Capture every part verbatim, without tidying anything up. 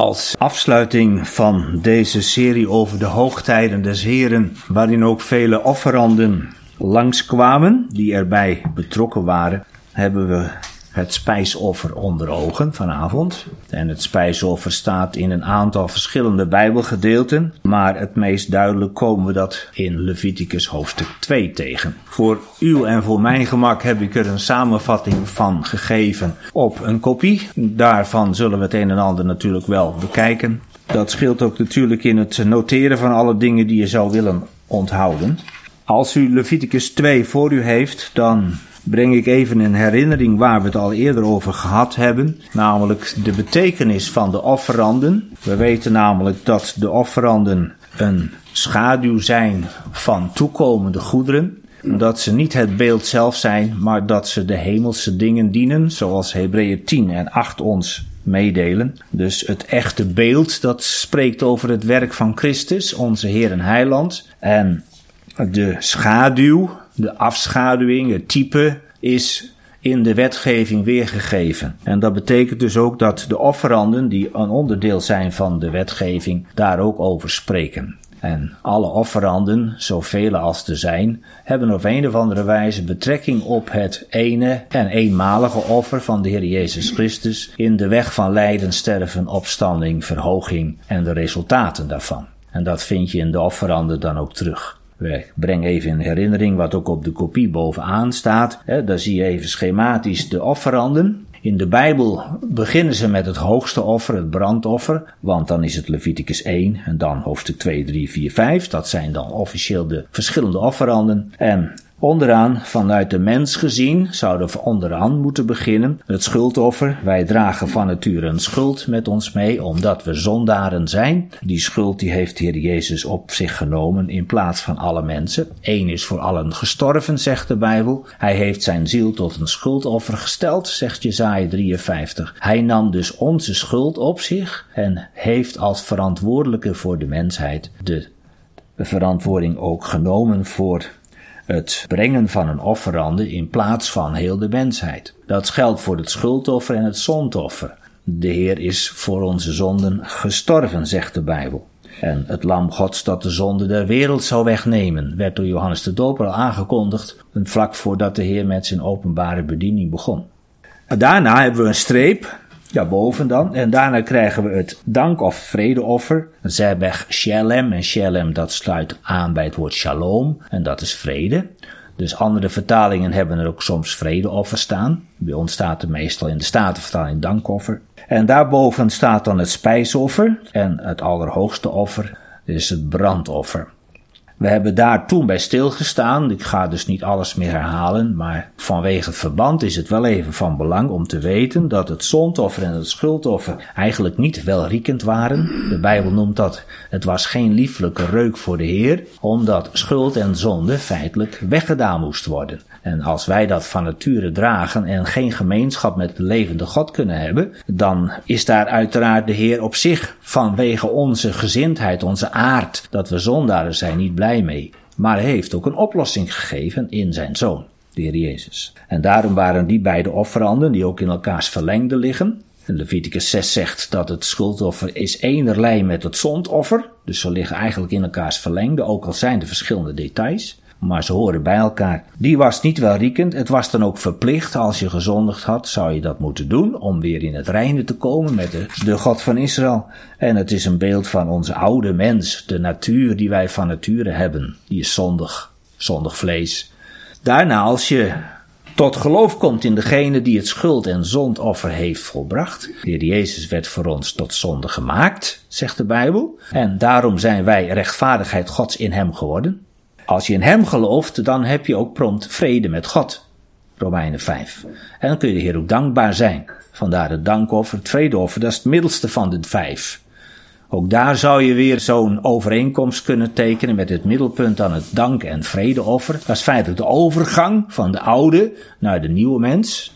Als afsluiting van deze serie over de hoogtijden des Heren, waarin ook vele offeranden langskwamen die erbij betrokken waren, hebben we het spijsoffer onder ogen vanavond. En het spijsoffer staat in een aantal verschillende Bijbelgedeelten, maar het meest duidelijk komen we dat in Leviticus hoofdstuk twee tegen. Voor uw en voor mijn gemak heb ik er een samenvatting van gegeven op een kopie. Daarvan zullen we het een en ander natuurlijk wel bekijken. Dat scheelt ook natuurlijk in het noteren van alle dingen die je zou willen onthouden. Als u Leviticus twee voor u heeft, dan breng ik even in herinnering waar we het al eerder over gehad hebben, namelijk de betekenis van de offeranden. We weten namelijk dat de offeranden een schaduw zijn van toekomende goederen, dat ze niet het beeld zelf zijn, maar dat ze de hemelse dingen dienen, zoals Hebreeën tien en acht ons meedelen. Dus het echte beeld dat spreekt over het werk van Christus, onze Heer en Heiland, en de schaduw, de afschaduwing, het type, is in de wetgeving weergegeven. En dat betekent dus ook dat de offeranden, die een onderdeel zijn van de wetgeving, daar ook over spreken. En alle offeranden, zoveel als er zijn, hebben op een of andere wijze betrekking op het ene en eenmalige offer van de Heer Jezus Christus in de weg van lijden, sterven, opstanding, verhoging en de resultaten daarvan. En dat vind je in de offeranden dan ook terug. Ik breng even in herinnering wat ook op de kopie bovenaan staat. He, daar zie je even schematisch de offeranden. In de Bijbel beginnen ze met het hoogste offer, het brandoffer. Want dan is het Leviticus één en dan hoofdstuk twee, drie, vier, vijf. Dat zijn dan officieel de verschillende offeranden. En onderaan, vanuit de mens gezien, zouden we onderaan moeten beginnen. Het schuldoffer. Wij dragen van nature een schuld met ons mee, omdat we zondaren zijn. Die schuld die heeft de Heer Jezus op zich genomen in plaats van alle mensen. Eén is voor allen gestorven, zegt de Bijbel. Hij heeft zijn ziel tot een schuldoffer gesteld, zegt Jesaja drieënvijftig. Hij nam dus onze schuld op zich en heeft als verantwoordelijke voor de mensheid de verantwoording ook genomen voor het brengen van een offerande in plaats van heel de mensheid. Dat geldt voor het schuldoffer en het zondoffer. De Heer is voor onze zonden gestorven, zegt de Bijbel. En het lam Gods dat de zonde der wereld zou wegnemen, werd door Johannes de Doper al aangekondigd, vlak voordat de Heer met zijn openbare bediening begon. Daarna hebben we een streep, daarboven dan, en daarna krijgen we het dank- of vredeoffer, Zebech Shalem, en Shalem dat sluit aan bij het woord shalom, en dat is vrede. Dus andere vertalingen hebben er ook soms vredeoffer staan. Bij ons staat er meestal in de Statenvertaling dankoffer. En daarboven staat dan het spijsoffer, en het allerhoogste offer is het brandoffer. We hebben daar toen bij stilgestaan. Ik ga dus niet alles meer herhalen, maar vanwege het verband is het wel even van belang om te weten dat het zondoffer en het schuldoffer eigenlijk niet welriekend waren. De Bijbel noemt dat het was geen lieflijke reuk voor de Heer, omdat schuld en zonde feitelijk weggedaan moest worden. En als wij dat van nature dragen en geen gemeenschap met de levende God kunnen hebben, dan is daar uiteraard de Heer op zich vanwege onze gezindheid, onze aard, dat we zondaren zijn, niet blij mee. Maar hij heeft ook een oplossing gegeven in zijn Zoon, de Heer Jezus. En daarom waren die beide offeranden, die ook in elkaars verlengde liggen. En Leviticus zes zegt dat het schuldoffer is enerlei met het zondoffer. Dus ze liggen eigenlijk in elkaars verlengde, ook al zijn er verschillende details. Maar ze horen bij elkaar. Die was niet welriekend. Het was dan ook verplicht. Als je gezondigd had, zou je dat moeten doen om weer in het reine te komen met de, de God van Israël. En het is een beeld van onze oude mens, de natuur die wij van nature hebben. Die is zondig, zondig vlees. Daarna, als je tot geloof komt in degene die het schuld- en zondoffer heeft volbracht. De Heer Jezus werd voor ons tot zonde gemaakt, zegt de Bijbel. En daarom zijn wij rechtvaardigheid Gods in hem geworden. Als je in hem gelooft, dan heb je ook prompt vrede met God. Romeinen vijf. En dan kun je de Heer ook dankbaar zijn. Vandaar het dankoffer, het vredeoffer, dat is het middelste van de vijf. Ook daar zou je weer zo'n overeenkomst kunnen tekenen met het middelpunt aan het dank- en vredeoffer. Dat is feitelijk de overgang van de oude naar de nieuwe mens.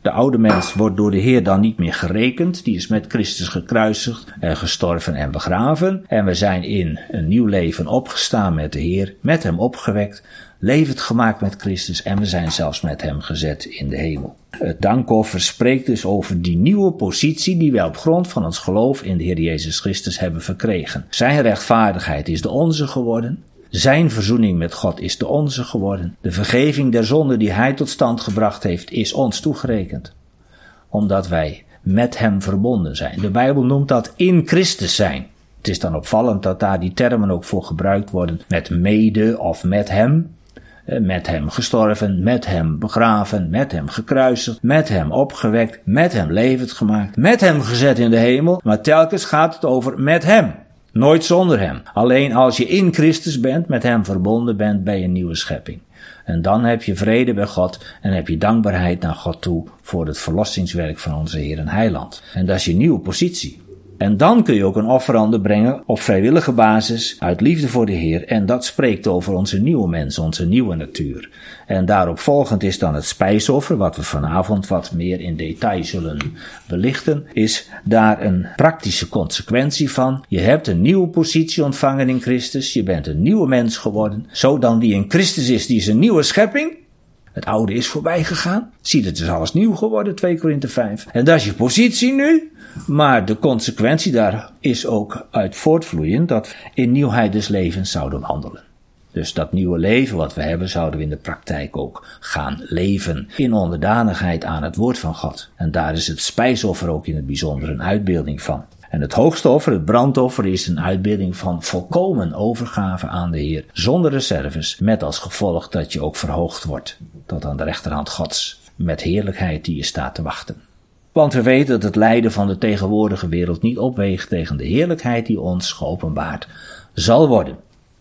De oude mens wordt door de Heer dan niet meer gerekend. Die is met Christus gekruisigd en gestorven en begraven. En we zijn in een nieuw leven opgestaan met de Heer, met hem opgewekt, levend gemaakt met Christus en we zijn zelfs met hem gezet in de hemel. Het dankoffer spreekt dus over die nieuwe positie die wij op grond van ons geloof in de Heer Jezus Christus hebben verkregen. Zijn rechtvaardigheid is de onze geworden. Zijn verzoening met God is de onze geworden. De vergeving der zonde die hij tot stand gebracht heeft is ons toegerekend. Omdat wij met hem verbonden zijn. De Bijbel noemt dat in Christus zijn. Het is dan opvallend dat daar die termen ook voor gebruikt worden met mede of met hem. Met hem gestorven, met hem begraven, met hem gekruisigd, met hem opgewekt, met hem levend gemaakt, met hem gezet in de hemel. Maar telkens gaat het over met hem. Nooit zonder hem. Alleen als je in Christus bent, met hem verbonden bent, ben je een nieuwe schepping. En dan heb je vrede bij God en heb je dankbaarheid naar God toe voor het verlossingswerk van onze Heer en Heiland. En dat is je nieuwe positie. En dan kun je ook een offerande brengen op vrijwillige basis uit liefde voor de Heer. En dat spreekt over onze nieuwe mens, onze nieuwe natuur. En daarop volgend is dan het spijsoffer, wat we vanavond wat meer in detail zullen belichten, is daar een praktische consequentie van. Je hebt een nieuwe positie ontvangen in Christus, je bent een nieuwe mens geworden. Zo dan wie in Christus is, die is een nieuwe schepping. Het oude is voorbij gegaan. Zie, het is alles nieuw geworden, twee Korinthe vijf. En dat is je positie nu. Maar de consequentie daar is ook uit voortvloeiend dat we in nieuwheid des levens zouden wandelen. Dus dat nieuwe leven wat we hebben, zouden we in de praktijk ook gaan leven. In onderdanigheid aan het woord van God. En daar is het spijsoffer ook in het bijzonder een uitbeelding van. En het hoogste offer, het brandoffer, is een uitbeelding van volkomen overgave aan de Heer. Zonder reserves, met als gevolg dat je ook verhoogd wordt. Tot aan de rechterhand Gods. Met heerlijkheid die je staat te wachten. Want we weten dat het lijden van de tegenwoordige wereld niet opweegt tegen de heerlijkheid die ons geopenbaard zal worden.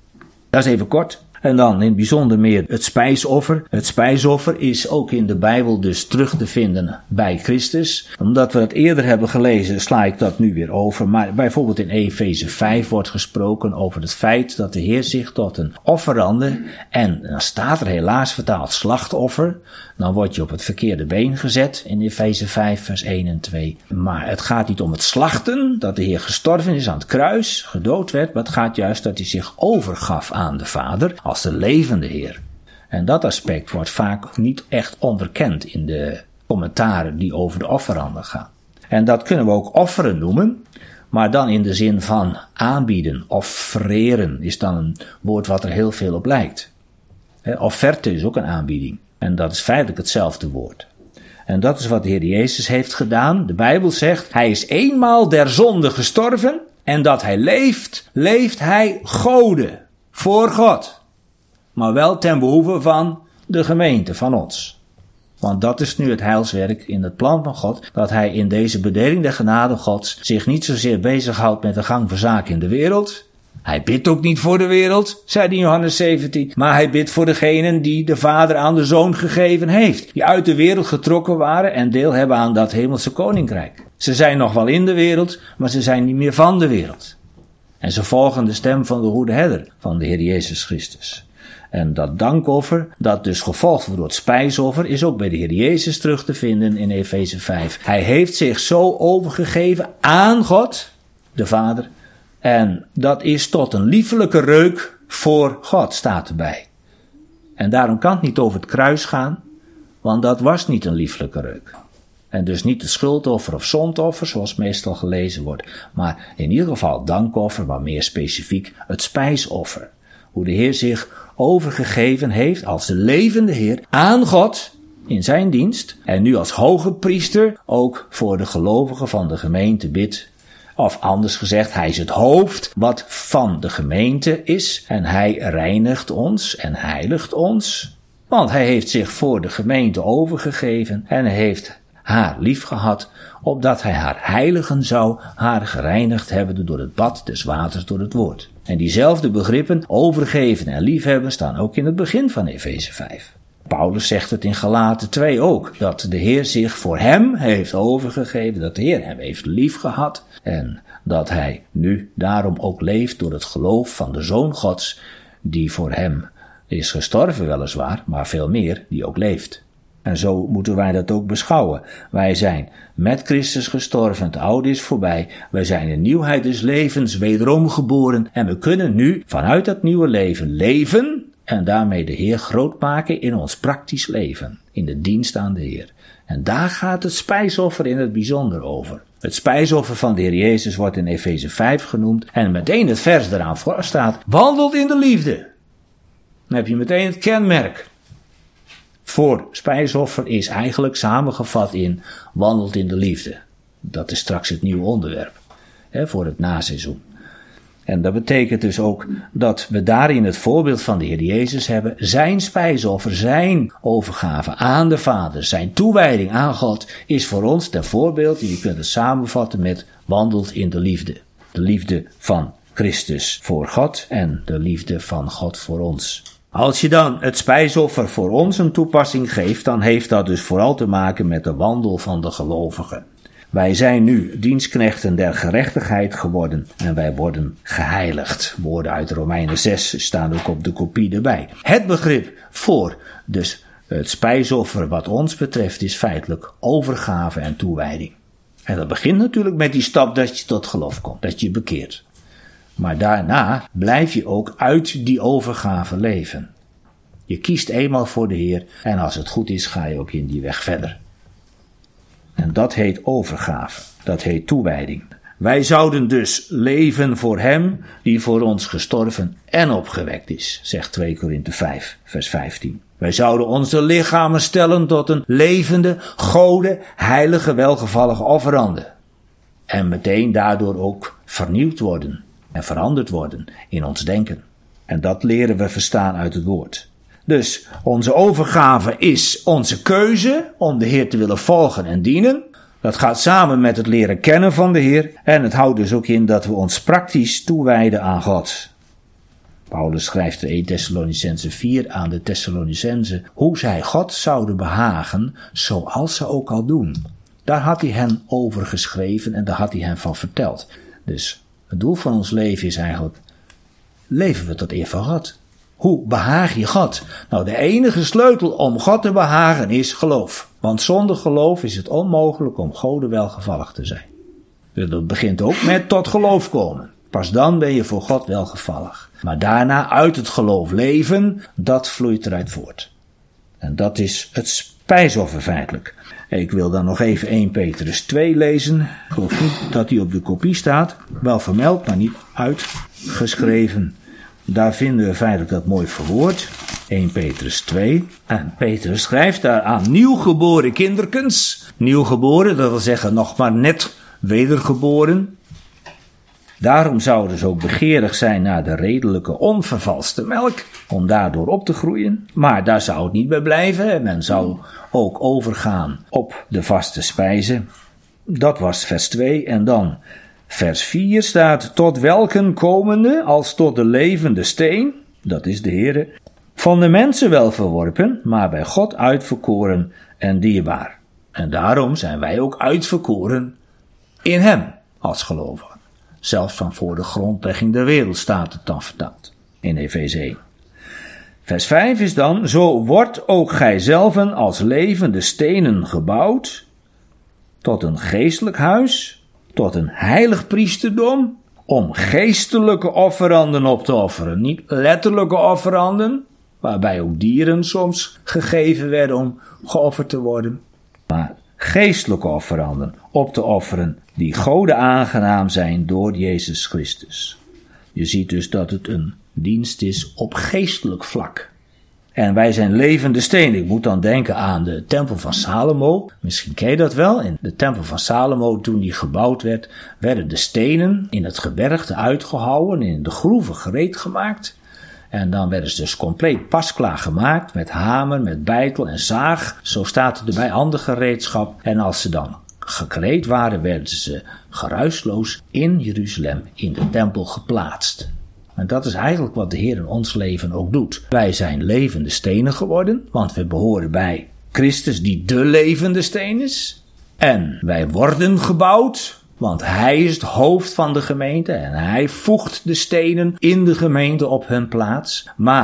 Dat is even kort. En dan in het bijzonder meer het spijsoffer. Het spijsoffer is ook in de Bijbel dus terug te vinden bij Christus. Omdat we het eerder hebben gelezen, sla ik dat nu weer over. Maar bijvoorbeeld in Efeze vijf wordt gesproken over het feit dat de Heer zich tot een offerande, en dan staat er helaas vertaald slachtoffer. Dan word je op het verkeerde been gezet in Efeze vijf vers één en twee. Maar het gaat niet om het slachten, dat de Heer gestorven is aan het kruis, gedood werd. Maar het gaat juist dat hij zich overgaf aan de Vader als de levende Heer. En dat aspect wordt vaak niet echt onderkend in de commentaren die over de offeranden gaan. En dat kunnen we ook offeren noemen, maar dan in de zin van aanbieden. Offereren is dan een woord wat er heel veel op lijkt. Offerte is ook een aanbieding. En dat is feitelijk hetzelfde woord. En dat is wat de Heer Jezus heeft gedaan. De Bijbel zegt, hij is eenmaal der zonde gestorven en dat hij leeft, leeft hij Gode, voor God. Maar wel ten behoeve van de gemeente, van ons. Want dat is nu het heilswerk in het plan van God, dat hij in deze bedeling der genade Gods zich niet zozeer bezighoudt met de gang van zaken in de wereld. Hij bidt ook niet voor de wereld, zei hij in Johannes zeventien, maar hij bidt voor degenen die de Vader aan de Zoon gegeven heeft, die uit de wereld getrokken waren en deel hebben aan dat hemelse koninkrijk. Ze zijn nog wel in de wereld, maar ze zijn niet meer van de wereld. En ze volgen de stem van de goede herder, van de Heer Jezus Christus. En dat dankoffer, dat dus gevolgd wordt door het spijsoffer, is ook bij de Heer Jezus terug te vinden in Efeze vijf. Hij heeft zich zo overgegeven aan God, de Vader. En dat is tot een liefelijke reuk voor God, staat erbij. En daarom kan het niet over het kruis gaan, want dat was niet een lieflijke reuk. En dus niet het schuldoffer of zondoffer, zoals meestal gelezen wordt. Maar in ieder geval het dankoffer, maar meer specifiek het spijsoffer. Hoe de Heer zich overgegeven heeft als de levende Heer aan God in zijn dienst. En nu als hoge priester ook voor de gelovigen van de gemeente bidt. Of anders gezegd, hij is het hoofd wat van de gemeente is. En hij reinigt ons en heiligt ons. Want hij heeft zich voor de gemeente overgegeven en hij heeft haar lief gehad, opdat hij haar heiligen zou, haar gereinigd hebben door het bad des waters door het woord. En diezelfde begrippen, overgeven en liefhebben, staan ook in het begin van Efeze vijf. Paulus zegt het in Galaten twee ook, dat de Heer zich voor hem heeft overgegeven, dat de Heer hem heeft lief gehad en dat hij nu daarom ook leeft door het geloof van de Zoon Gods, die voor hem is gestorven weliswaar, maar veel meer, die ook leeft. En zo moeten wij dat ook beschouwen. Wij zijn met Christus gestorven, het oude is voorbij. Wij zijn in nieuwheid des levens wederom geboren. En we kunnen nu vanuit dat nieuwe leven leven en daarmee de Heer groot maken in ons praktisch leven. In de dienst aan de Heer. En daar gaat het spijsoffer in het bijzonder over. Het spijsoffer van de Heer Jezus wordt in Efeze vijf genoemd. En meteen het vers eraan voor staat. Wandelt in de liefde. Dan heb je meteen het kenmerk. Voor spijsoffer is eigenlijk samengevat in wandelt in de liefde. Dat is straks het nieuwe onderwerp. Hè, voor het naseizoen. En dat betekent dus ook dat we daarin het voorbeeld van de Heer Jezus hebben. Zijn spijsoffer, zijn overgave aan de Vader, zijn toewijding aan God is voor ons ten voorbeeld. Je kunt het samenvatten met wandelt in de liefde. De liefde van Christus voor God en de liefde van God voor ons. Als je dan het spijsoffer voor ons een toepassing geeft, dan heeft dat dus vooral te maken met de wandel van de gelovigen. Wij zijn nu dienstknechten der gerechtigheid geworden en wij worden geheiligd. Woorden uit Romeinen zes staan ook op de kopie erbij. Het begrip voor dus het spijsoffer wat ons betreft is feitelijk overgave en toewijding. En dat begint natuurlijk met die stap dat je tot geloof komt, dat je bekeert. Maar daarna blijf je ook uit die overgave leven. Je kiest eenmaal voor de Heer en als het goed is ga je ook in die weg verder. En dat heet overgave, dat heet toewijding. Wij zouden dus leven voor Hem die voor ons gestorven en opgewekt is, zegt twee Korinthe vijf, vers vijftien. Wij zouden onze lichamen stellen tot een levende, gode, heilige, welgevallige offerande. En meteen daardoor ook vernieuwd worden en veranderd worden in ons denken. En dat leren we verstaan uit het woord. Dus onze overgave is onze keuze om de Heer te willen volgen en dienen. Dat gaat samen met het leren kennen van de Heer. En het houdt dus ook in dat we ons praktisch toewijden aan God. Paulus schrijft in Eerste Thessalonicenzen vier aan de Thessalonicenzen hoe zij God zouden behagen, zoals ze ook al doen. Daar had hij hen over geschreven en daar had hij hen van verteld. Dus het doel van ons leven is eigenlijk, leven we tot eer van God. Hoe behaag je God? Nou, de enige sleutel om God te behagen is geloof. Want zonder geloof is het onmogelijk om Gode welgevallig te zijn. Dus dat begint ook met tot geloof komen. Pas dan ben je voor God welgevallig. Maar daarna uit het geloof leven, dat vloeit eruit voort. En dat is het spijsoffer feitelijk. Ik wil dan nog even Eerste Petrus twee lezen. Ik geloof niet dat die op de kopie staat. Wel vermeld, maar niet uitgeschreven. Daar vinden we feitelijk dat mooi verwoord. Eerste Petrus twee. En Petrus schrijft daar aan nieuwgeboren kinderkens. Nieuwgeboren, dat wil zeggen nog maar net wedergeboren. Daarom zouden ze ook begeerig zijn naar de redelijke onvervalste melk, om daardoor op te groeien. Maar daar zou het niet bij blijven. Men zou ook overgaan op de vaste spijzen. Dat was vers twee. En dan vers vier staat, tot welken komende als tot de levende steen, dat is de Heere, van de mensen wel verworpen, maar bij God uitverkoren en dierbaar. En daarom zijn wij ook uitverkoren in Hem als gelovigen. Zelfs van voor de grondlegging der wereld staat het dan vertaald in Efeze één. Vers vijf is dan, zo wordt ook gij zelven als levende stenen gebouwd tot een geestelijk huis, tot een heilig priesterdom, om geestelijke offeranden op te offeren. Niet letterlijke offeranden, waarbij ook dieren soms gegeven werden om geofferd te worden, maar geestelijke offeranden op te offeren die Gode aangenaam zijn door Jezus Christus. Je ziet dus dat het een dienst is op geestelijk vlak. En wij zijn levende stenen. Ik moet dan denken aan de tempel van Salomo. Misschien ken je dat wel. In de tempel van Salomo, toen die gebouwd werd, werden de stenen in het gebergte uitgehouwen, in de groeven gereed gemaakt. En dan werden ze dus compleet pasklaar gemaakt met hamer, met beitel en zaag. Zo staat het erbij, ander gereedschap. En als ze dan gekleed waren, werden ze geruisloos in Jeruzalem in de tempel geplaatst. En dat is eigenlijk wat de Heer in ons leven ook doet. Wij zijn levende stenen geworden, want we behoren bij Christus die de levende steen is. En wij worden gebouwd, want Hij is het hoofd van de gemeente en Hij voegt de stenen in de gemeente op hun plaats. Maar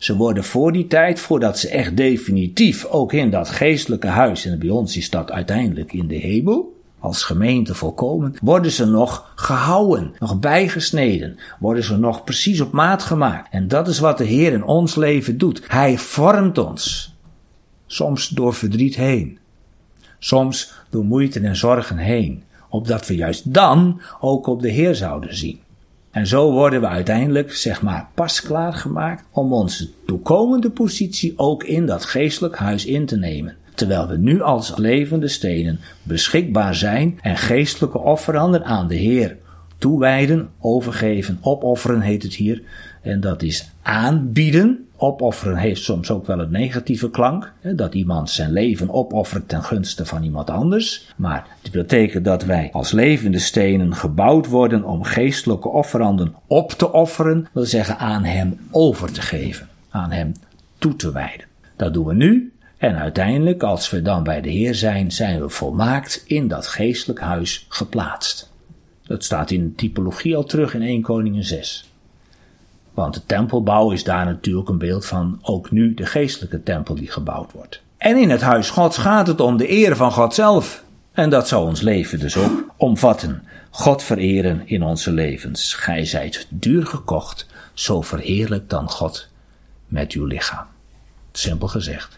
Ze worden voor die tijd, voordat ze echt definitief ook in dat geestelijke huis, en bij ons is dat uiteindelijk in de hemel, als gemeente volkomen, worden ze nog gehouden, nog bijgesneden, worden ze nog precies op maat gemaakt. En dat is wat de Heer in ons leven doet. Hij vormt ons, soms door verdriet heen, soms door moeite en zorgen heen, opdat we juist dan ook op de Heer zouden zien. En zo worden we uiteindelijk, zeg maar, pas klaargemaakt om onze toekomende positie ook in dat geestelijk huis in te nemen. Terwijl we nu als levende stenen beschikbaar zijn en geestelijke offeranden aan de Heer toewijden, overgeven, opofferen heet het hier. En dat is aanbieden. Opofferen heeft soms ook wel een negatieve klank. Hè, dat iemand zijn leven opoffert ten gunste van iemand anders. Maar het betekent dat wij als levende stenen gebouwd worden om geestelijke offeranden op te offeren. Dat wil zeggen aan hem over te geven. Aan hem toe te wijden. Dat doen we nu. En uiteindelijk, als we dan bij de Heer zijn, zijn we volmaakt in dat geestelijk huis geplaatst. Dat staat in de typologie al terug in Eerste Koningen zes. Want de tempelbouw is daar natuurlijk een beeld van ook nu de geestelijke tempel die gebouwd wordt. En in het huis Gods gaat het om de eer van God zelf. En dat zou ons leven dus ook omvatten. God vereren in onze levens. Gij zijt duur gekocht, zo verheerlijk dan God met uw lichaam. Simpel gezegd.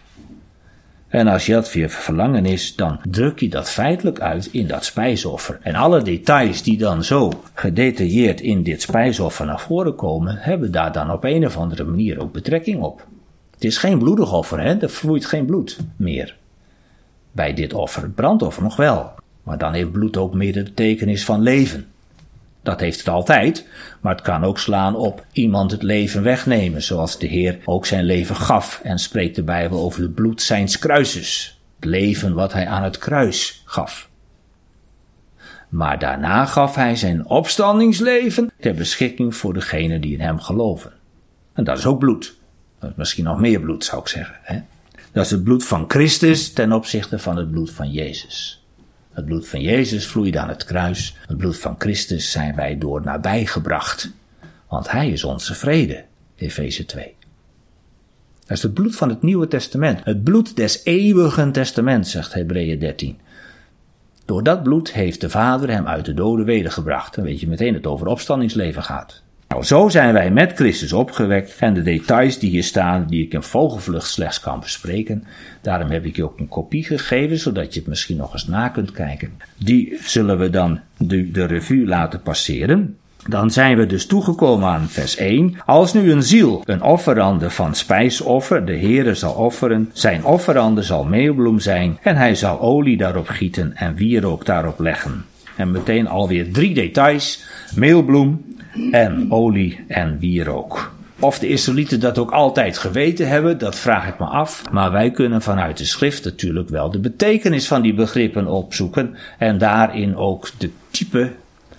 En als je dat weer verlangen is, dan druk je dat feitelijk uit in dat spijsoffer. En alle details die dan zo gedetailleerd in dit spijsoffer naar voren komen, hebben daar dan op een of andere manier ook betrekking op. Het is geen bloedig offer, hè? Er vloeit geen bloed meer. Bij dit offer, het brandoffer nog wel. Maar dan heeft bloed ook meer de betekenis van leven. Dat heeft het altijd, maar het kan ook slaan op iemand het leven wegnemen, zoals de Heer ook zijn leven gaf. En spreekt de Bijbel over het bloed zijns kruises. Het leven wat hij aan het kruis gaf. Maar daarna gaf hij zijn opstandingsleven ter beschikking voor degenen die in hem geloven. En dat is ook bloed. Dat is misschien nog meer bloed, zou ik zeggen. Hè? Dat is het bloed van Christus ten opzichte van het bloed van Jezus. Het bloed van Jezus vloeide aan het kruis. Het bloed van Christus zijn wij door nabijgebracht. Want hij is onze vrede. Efeze twee. Dat is het bloed van het Nieuwe Testament. Het bloed des eeuwigen testaments, zegt Hebreeën dertien. Door dat bloed heeft de Vader hem uit de doden wedergebracht. Dan weet je meteen dat het over opstandingsleven gaat. Nou, zo zijn wij met Christus opgewekt en de details die hier staan, die ik in vogelvlucht slechts kan bespreken, daarom heb ik je ook een kopie gegeven, zodat je het misschien nog eens na kunt kijken. Die zullen we dan de, de revue laten passeren. Dan zijn we dus toegekomen aan vers één. Als nu een ziel een offerande van spijsoffer de Heere zal offeren, zijn offerande zal meelbloem zijn en hij zal olie daarop gieten en wierook daarop leggen. En meteen alweer drie details, meelbloem en olie en wierook. Of de Israëlieten dat ook altijd geweten hebben, dat vraag ik me af. Maar wij kunnen vanuit de schrift natuurlijk wel de betekenis van die begrippen opzoeken en daarin ook de type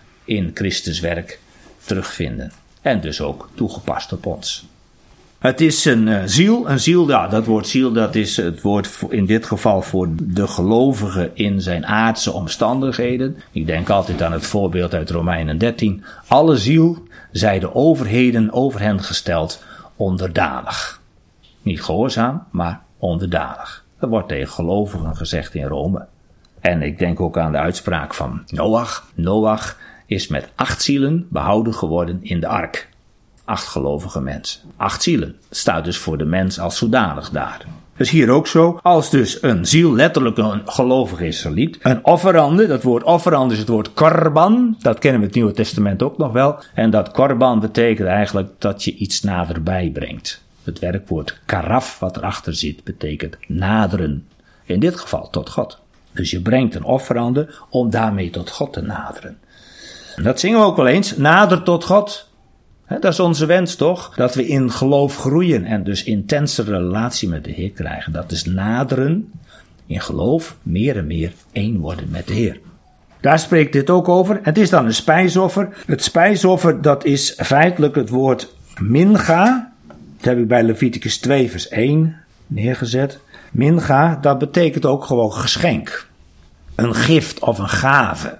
in Christus werk terugvinden. En dus ook toegepast op ons. Het is een uh, ziel, een ziel, ja, dat woord ziel, dat is het woord voor, in dit geval voor de gelovige in zijn aardse omstandigheden. Ik denk altijd aan het voorbeeld uit Romeinen dertien. Alle ziel zij de overheden over hen gesteld onderdanig. Niet gehoorzaam, maar onderdanig. Dat wordt tegen gelovigen gezegd in Rome. En ik denk ook aan de uitspraak van Noach. Noach is met acht zielen behouden geworden in de ark. Acht gelovige mensen. Acht zielen. Dat staat dus voor de mens als zodanig daar. Dus hier ook zo. Als dus een ziel, letterlijk een gelovige Israëliet, een offerande, dat woord offerande is het woord korban. Dat kennen we in het Nieuwe Testament ook nog wel. En dat korban betekent eigenlijk dat je iets naderbij brengt. Het werkwoord karaf, wat erachter zit, betekent naderen. In dit geval tot God. Dus je brengt een offerande om daarmee tot God te naderen. En dat zingen we ook wel eens. Nader tot God. He, dat is onze wens toch? Dat we in geloof groeien en dus intense relatie met de Heer krijgen. Dat is naderen in geloof, meer en meer één worden met de Heer. Daar spreekt dit ook over. Het is dan een spijsoffer. Het spijsoffer, dat is feitelijk het woord mincha. Dat heb ik bij Leviticus twee vers één neergezet. Mincha, dat betekent ook gewoon geschenk. Een gift of een gave.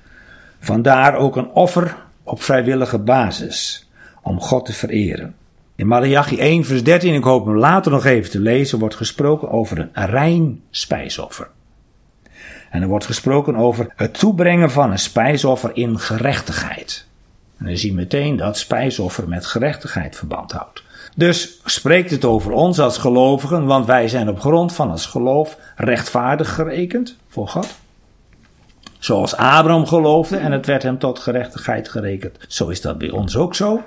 Vandaar ook een offer op vrijwillige basis, om God te vereren. In Maleachi één vers dertien, ik hoop hem later nog even te lezen, wordt gesproken over een rein spijsoffer. En er wordt gesproken over het toebrengen van een spijsoffer in gerechtigheid. En dan zie je meteen dat spijsoffer met gerechtigheid verband houdt. Dus spreekt het over ons als gelovigen, want wij zijn op grond van ons geloof rechtvaardig gerekend voor God. Zoals Abraham geloofde en het werd hem tot gerechtigheid gerekend. Zo is dat bij ons ook zo.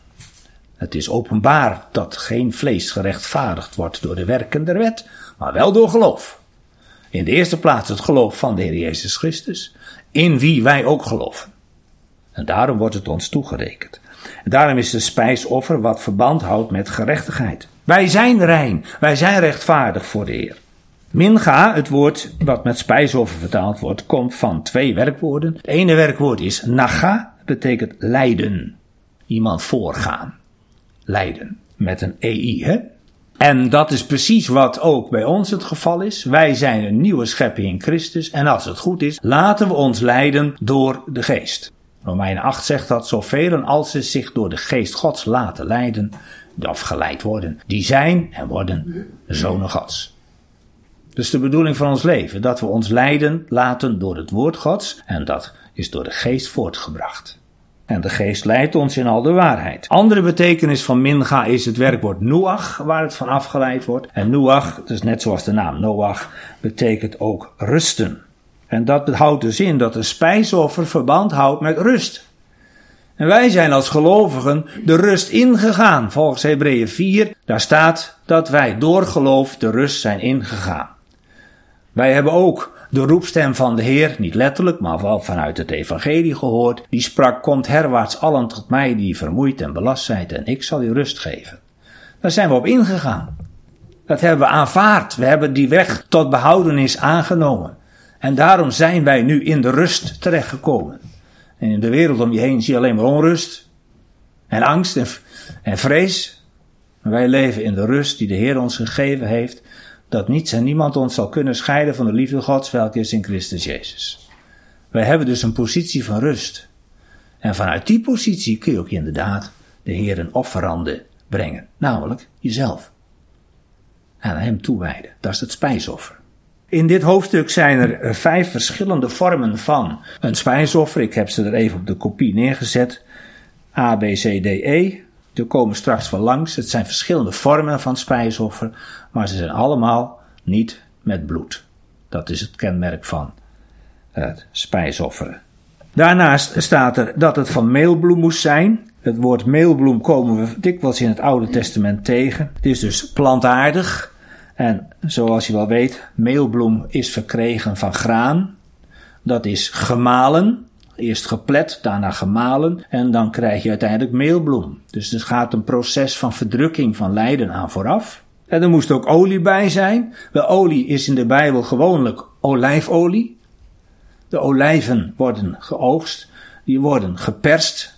Het is openbaar dat geen vlees gerechtvaardigd wordt door de werken der wet, maar wel door geloof. In de eerste plaats het geloof van de Heer Jezus Christus, in wie wij ook geloven. En daarom wordt het ons toegerekend. En daarom is de spijsoffer wat verband houdt met gerechtigheid. Wij zijn rein, wij zijn rechtvaardig voor de Heer. Mincha, het woord wat met spijsoffer vertaald wordt, komt van twee werkwoorden. Het ene werkwoord is naga, dat betekent lijden. Iemand voorgaan. Lijden. Met een ei, hè? En dat is precies wat ook bij ons het geval is. Wij zijn een nieuwe schepping in Christus. En als het goed is, laten we ons leiden door de geest. Romeinen acht zegt dat zoveel als ze zich door de geest Gods laten leiden, of geleid worden, die zijn en worden zonen Gods. Dus de bedoeling van ons leven, dat we ons leiden laten door het woord Gods, en dat is door de geest voortgebracht. En de geest leidt ons in al de waarheid. Andere betekenis van mincha is het werkwoord noach, waar het van afgeleid wordt. En noach, dus net zoals de naam Noach, betekent ook rusten. En dat houdt dus in dat een spijsoffer verband houdt met rust. En wij zijn als gelovigen de rust ingegaan. Volgens Hebreeën vier, daar staat dat wij door geloof de rust zijn ingegaan. Wij hebben ook de roepstem van de Heer, niet letterlijk, maar wel vanuit het evangelie gehoord. Die sprak, komt herwaarts allen tot mij die vermoeid en belast zijt en ik zal u rust geven. Daar zijn we op ingegaan. Dat hebben we aanvaard. We hebben die weg tot behoudenis aangenomen. En daarom zijn wij nu in de rust terechtgekomen. En in de wereld om je heen zie je alleen maar onrust. En angst en, en vrees. Maar wij leven in de rust die de Heer ons gegeven heeft. Dat niets en niemand ons zal kunnen scheiden van de liefde Gods, welke is in Christus Jezus. Wij hebben dus een positie van rust. En vanuit die positie kun je ook inderdaad de Heer een offerande brengen. Namelijk jezelf. En aan hem toewijden. Dat is het spijsoffer. In dit hoofdstuk zijn er vijf verschillende vormen van een spijsoffer. Ik heb ze er even op de kopie neergezet. A, B, C, D, E. Er komen straks van langs. Het zijn verschillende vormen van spijsoffer. Maar ze zijn allemaal niet met bloed. Dat is het kenmerk van het spijsofferen. Daarnaast staat er dat het van meelbloem moest zijn. Het woord meelbloem komen we dikwijls in het Oude Testament tegen. Het is dus plantaardig. En zoals je wel weet, meelbloem is verkregen van graan. Dat is gemalen. Eerst geplet, daarna gemalen. En dan krijg je uiteindelijk meelbloem. Dus er gaat een proces van verdrukking, van lijden aan vooraf. En er moest ook olie bij zijn. De olie is in de Bijbel gewoonlijk olijfolie. De olijven worden geoogst. Die worden geperst.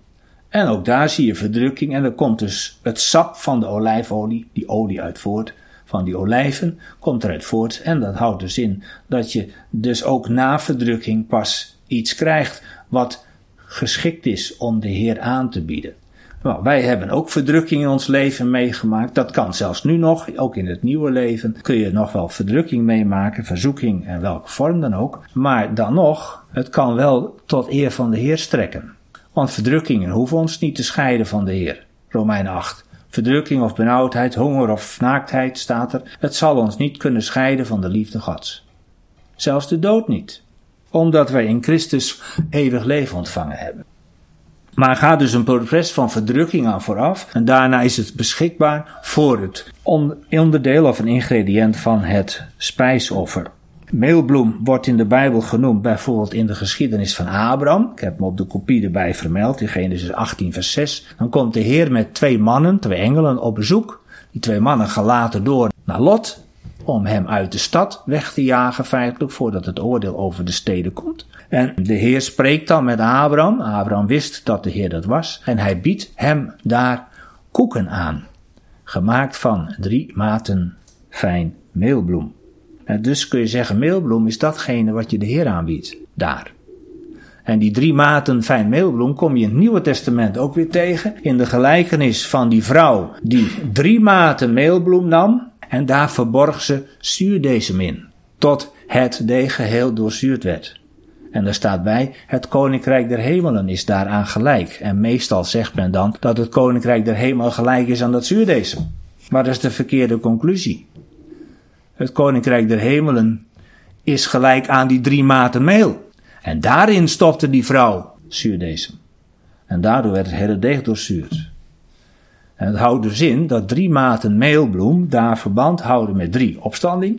En ook daar zie je verdrukking. En er komt dus het sap van de olijfolie, die olie uit voort. Van die olijven komt eruit voort. En dat houdt dus in dat je dus ook na verdrukking pas iets krijgt wat geschikt is om de Heer aan te bieden. Nou, wij hebben ook verdrukking in ons leven meegemaakt. Dat kan zelfs nu nog, ook in het nieuwe leven, kun je nog wel verdrukking meemaken, verzoeking en welke vorm dan ook. Maar dan nog, het kan wel tot eer van de Heer strekken. Want verdrukkingen hoeven ons niet te scheiden van de Heer. Romeinen acht. Verdrukking of benauwdheid, honger of naaktheid staat er. Het zal ons niet kunnen scheiden van de liefde Gods. Zelfs de dood niet. Omdat wij in Christus eeuwig leven ontvangen hebben. Maar er gaat dus een proces van verdrukking aan vooraf. En daarna is het beschikbaar voor het onderdeel of een ingrediënt van het spijsoffer. Meelbloem wordt in de Bijbel genoemd, bijvoorbeeld in de geschiedenis van Abraham. Ik heb hem op de kopie erbij vermeld, in Genesis achttien vers zes. Dan komt de Heer met twee mannen, twee engelen op bezoek. Die twee mannen gaan later door naar Lot, om hem uit de stad weg te jagen feitelijk, voordat het oordeel over de steden komt. En de Heer spreekt dan met Abraham. Abraham wist dat de Heer dat was. En hij biedt hem daar koeken aan. Gemaakt van drie maten fijn meelbloem. En dus kun je zeggen, meelbloem is datgene wat je de Heer aanbiedt. Daar. En die drie maten fijn meelbloem kom je in het Nieuwe Testament ook weer tegen. In de gelijkenis van die vrouw die drie maten meelbloem nam. En daar verborg ze zuurdesem in. Tot het deeg geheel doorzuurd werd. En daar staat bij, het koninkrijk der hemelen is daaraan gelijk. En meestal zegt men dan dat het koninkrijk der hemelen gelijk is aan dat zuurdesem. Maar dat is de verkeerde conclusie. Het koninkrijk der hemelen is gelijk aan die drie maten meel. En daarin stopte die vrouw zuurdesem. En daardoor werd het hele deeg doorzuurd. En het houdt dus in dat drie maten meelbloem daar verband houden met drie opstanding.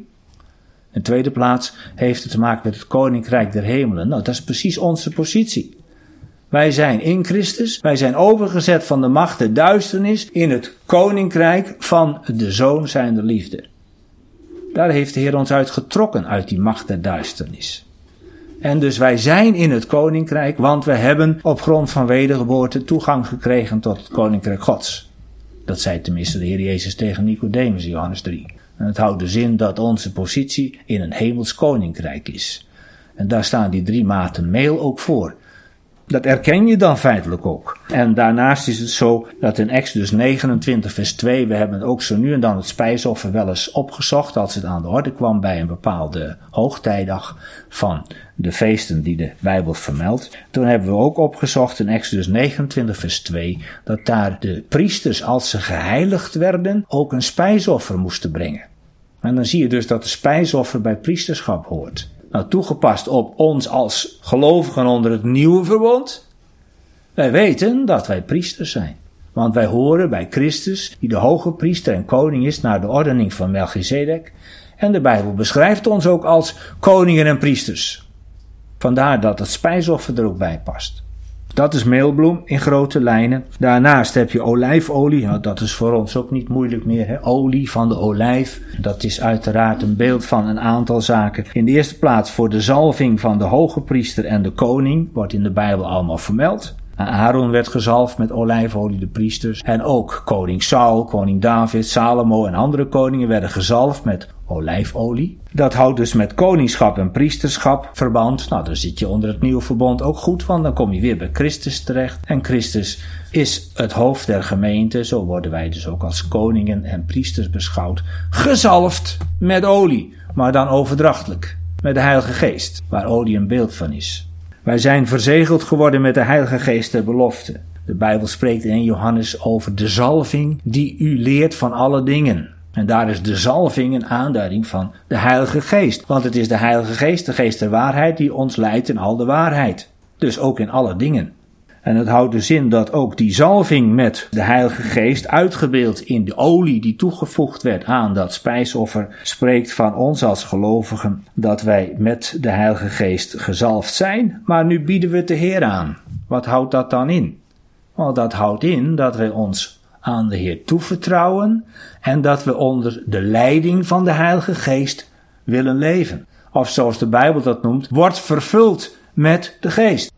In tweede plaats heeft het te maken met het koninkrijk der hemelen. Nou, dat is precies onze positie. Wij zijn in Christus, wij zijn overgezet van de macht der duisternis in het koninkrijk van de Zoon zijnde liefde. Daar heeft de Heer ons uit getrokken, uit die macht der duisternis. En dus wij zijn in het koninkrijk, want we hebben op grond van wedergeboorte toegang gekregen tot het koninkrijk Gods. Dat zei tenminste de Heer Jezus tegen Nicodemus in Johannes drie. En het houdt dus in dat onze positie in een hemels koninkrijk is. En daar staan die drie maten meel ook voor. Dat erken je dan feitelijk ook. En daarnaast is het zo dat in Exodus negenentwintig vers twee, we hebben ook zo nu en dan het spijsoffer wel eens opgezocht als het aan de orde kwam bij een bepaalde hoogtijdag van de feesten die de Bijbel vermeldt. Toen hebben we ook opgezocht in Exodus negenentwintig vers twee dat daar de priesters als ze geheiligd werden ook een spijsoffer moesten brengen. En dan zie je dus dat de spijsoffer bij priesterschap hoort. Nou, toegepast op ons als gelovigen onder het nieuwe verbond. Wij weten dat wij priesters zijn. Want wij horen bij Christus, die de hoge priester en koning is, naar de ordening van Melchizedek. En de Bijbel beschrijft ons ook als koningen en priesters. Vandaar dat het spijsoffer er ook bij past. Dat is meelbloem in grote lijnen. Daarnaast heb je olijfolie. Nou, dat is voor ons ook niet moeilijk meer. Hè? Olie van de olijf. Dat is uiteraard een beeld van een aantal zaken. In de eerste plaats voor de zalving van de hoge priester en de koning. Wordt in de Bijbel allemaal vermeld. Aaron werd gezalfd met olijfolie, de priesters. En ook koning Saul, koning David, Salomo en andere koningen werden gezalfd met olijfolie. Dat houdt dus met koningschap en priesterschap verband. Nou, dan zit je onder het nieuwe verbond ook goed, want dan kom je weer bij Christus terecht. En Christus is het hoofd der gemeente. Zo worden wij dus ook als koningen en priesters beschouwd. Gezalfd met olie, maar dan overdrachtelijk. Met de Heilige Geest, waar olie een beeld van is. Wij zijn verzegeld geworden met de Heilige Geest der belofte. De Bijbel spreekt in Johannes over de zalving die u leert van alle dingen. En daar is de zalving een aanduiding van de Heilige Geest. Want het is de Heilige Geest, de Geest der waarheid, die ons leidt in al de waarheid. Dus ook in alle dingen. En het houdt dus in dat ook die zalving met de Heilige Geest, uitgebeeld in de olie die toegevoegd werd aan dat spijsoffer, spreekt van ons als gelovigen dat wij met de Heilige Geest gezalfd zijn, maar nu bieden we het de Heer aan. Wat houdt dat dan in? Wel, dat houdt in dat wij ons aan de Heer toevertrouwen en dat we onder de leiding van de Heilige Geest willen leven. Of zoals de Bijbel dat noemt, wordt vervuld met de Geest.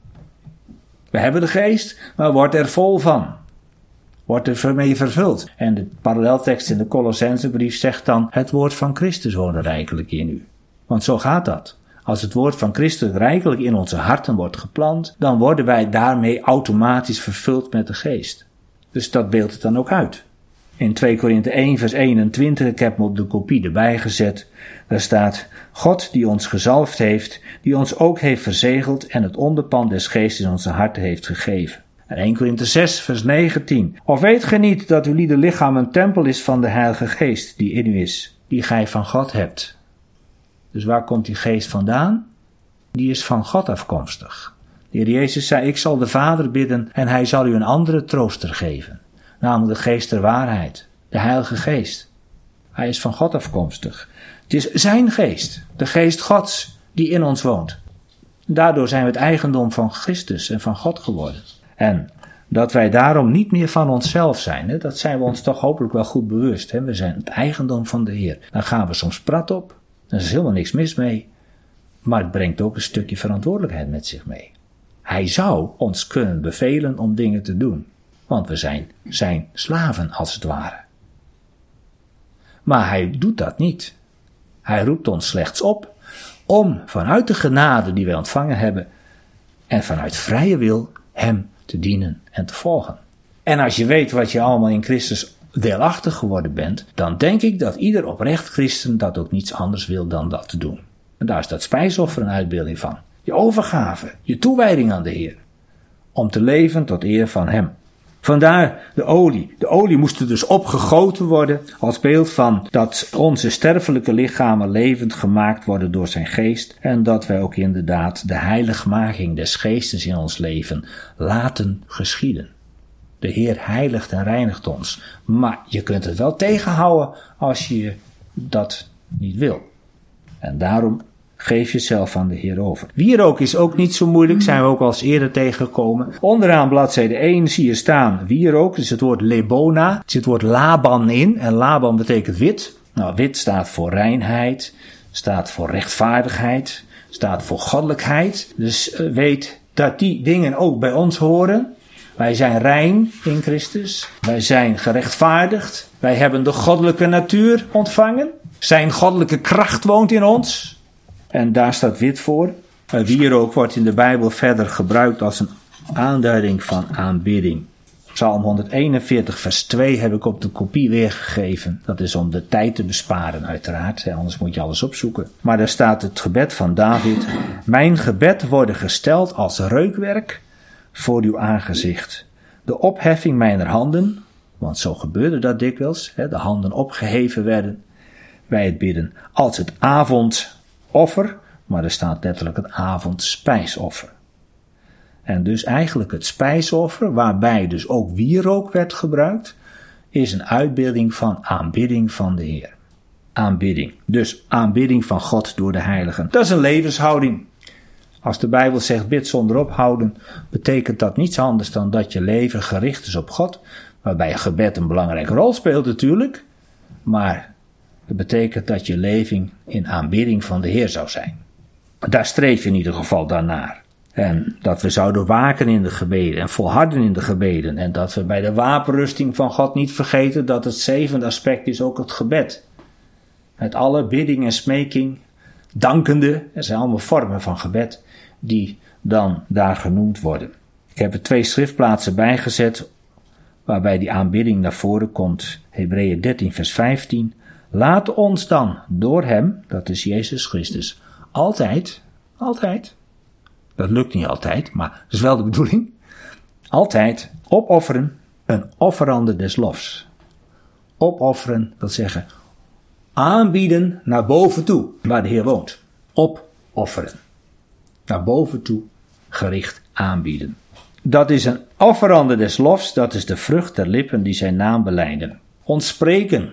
We hebben de Geest, maar wordt er vol van. Wordt er mee vervuld. En de paralleltekst in de Colossensebrief zegt dan, het woord van Christus woont rijkelijk in u. Want zo gaat dat. Als het woord van Christus rijkelijk in onze harten wordt geplant, dan worden wij daarmee automatisch vervuld met de Geest. Dus dat beeldt het dan ook uit. In twee Korinthe één vers eenentwintig, ik heb me op de kopie erbij gezet, daar staat, God die ons gezalfd heeft, die ons ook heeft verzegeld en het onderpand des geestes in onze harten heeft gegeven. En één Korinthe zes vers negentien, of weet gij niet dat uw liede lichaam een tempel is van de Heilige Geest die in u is, die gij van God hebt. Dus waar komt die geest vandaan? Die is van God afkomstig. De Heer Jezus zei, ik zal de Vader bidden en hij zal u een andere trooster geven. Namelijk de geest der waarheid, de Heilige Geest. Hij is van God afkomstig. Het is zijn geest, de geest Gods, die in ons woont. Daardoor zijn we het eigendom van Christus en van God geworden. En dat wij daarom niet meer van onszelf zijn, hè, dat zijn we ons toch hopelijk wel goed bewust. Hè? We zijn het eigendom van de Heer. Dan gaan we soms prat op, er is helemaal niks mis mee. Maar het brengt ook een stukje verantwoordelijkheid met zich mee. Hij zou ons kunnen bevelen om dingen te doen. Want we zijn zijn slaven als het ware. Maar hij doet dat niet. Hij roept ons slechts op om vanuit de genade die wij ontvangen hebben, en vanuit vrije wil hem te dienen en te volgen. En als je weet wat je allemaal in Christus deelachtig geworden bent, dan denk ik dat ieder oprecht christen dat ook niets anders wil dan dat te doen. En daar is dat spijsoffer een uitbeelding van. Je overgave, je toewijding aan de Heer. Om te leven tot eer van hem. Vandaar de olie. De olie moest er dus opgegoten worden als beeld van dat onze sterfelijke lichamen levend gemaakt worden door zijn geest en dat wij ook inderdaad de heiligmaking des geestes in ons leven laten geschieden. De Heer heiligt en reinigt ons, maar je kunt het wel tegenhouden als je dat niet wil. En daarom geef jezelf aan de Heer over. Wierook is ook niet zo moeilijk, zijn we ook al eens eerder tegengekomen. Onderaan bladzijde één zie je staan wierook, dus het woord lebona. Er zit het woord Laban in en Laban betekent wit. Nou, wit staat voor reinheid, staat voor rechtvaardigheid, staat voor goddelijkheid. Dus uh, weet dat die dingen ook bij ons horen. Wij zijn rein in Christus, wij zijn gerechtvaardigd, wij hebben de goddelijke natuur ontvangen. Zijn goddelijke kracht woont in ons. En daar staat wit voor. Wierook wordt in de Bijbel verder gebruikt als een aanduiding van aanbidding. Psalm honderdeenenveertig vers twee heb ik op de kopie weergegeven. Dat is om de tijd te besparen uiteraard, anders moet je alles opzoeken. Maar daar staat het gebed van David. Mijn gebed worden gesteld als reukwerk voor uw aangezicht. De opheffing mijner handen, want zo gebeurde dat dikwijls, de handen opgeheven werden bij het bidden, als het avondoffer, maar er staat letterlijk het avondspijsoffer. En dus eigenlijk het spijsoffer, waarbij dus ook wierook werd gebruikt, is een uitbeelding van aanbidding van de Heer. Aanbidding. Dus aanbidding van God door de heiligen. Dat is een levenshouding. Als de Bijbel zegt bid zonder ophouden, betekent dat niets anders dan dat je leven gericht is op God, waarbij gebed een belangrijke rol speelt natuurlijk, maar het betekent dat je leven in aanbidding van de Heer zou zijn. Daar streef je in ieder geval daarnaar. En dat we zouden waken in de gebeden en volharden in de gebeden. En dat we bij de wapenrusting van God niet vergeten dat het zevende aspect is ook het gebed. Met alle bidding en smeking, dankende, er zijn allemaal vormen van gebed die dan daar genoemd worden. Ik heb er twee schriftplaatsen bijgezet waarbij die aanbidding naar voren komt. Hebreeën dertien vers vijftien. Laat ons dan door hem, dat is Jezus Christus, altijd, altijd, dat lukt niet altijd, maar dat is wel de bedoeling, altijd opofferen een offerande des lofs. Opofferen, dat zeggen, aanbieden naar boven toe, waar de Heer woont. Opofferen. Naar boven toe gericht aanbieden. Dat is een offerande des lofs, dat is de vrucht der lippen die zijn naam belijden. Ons spreken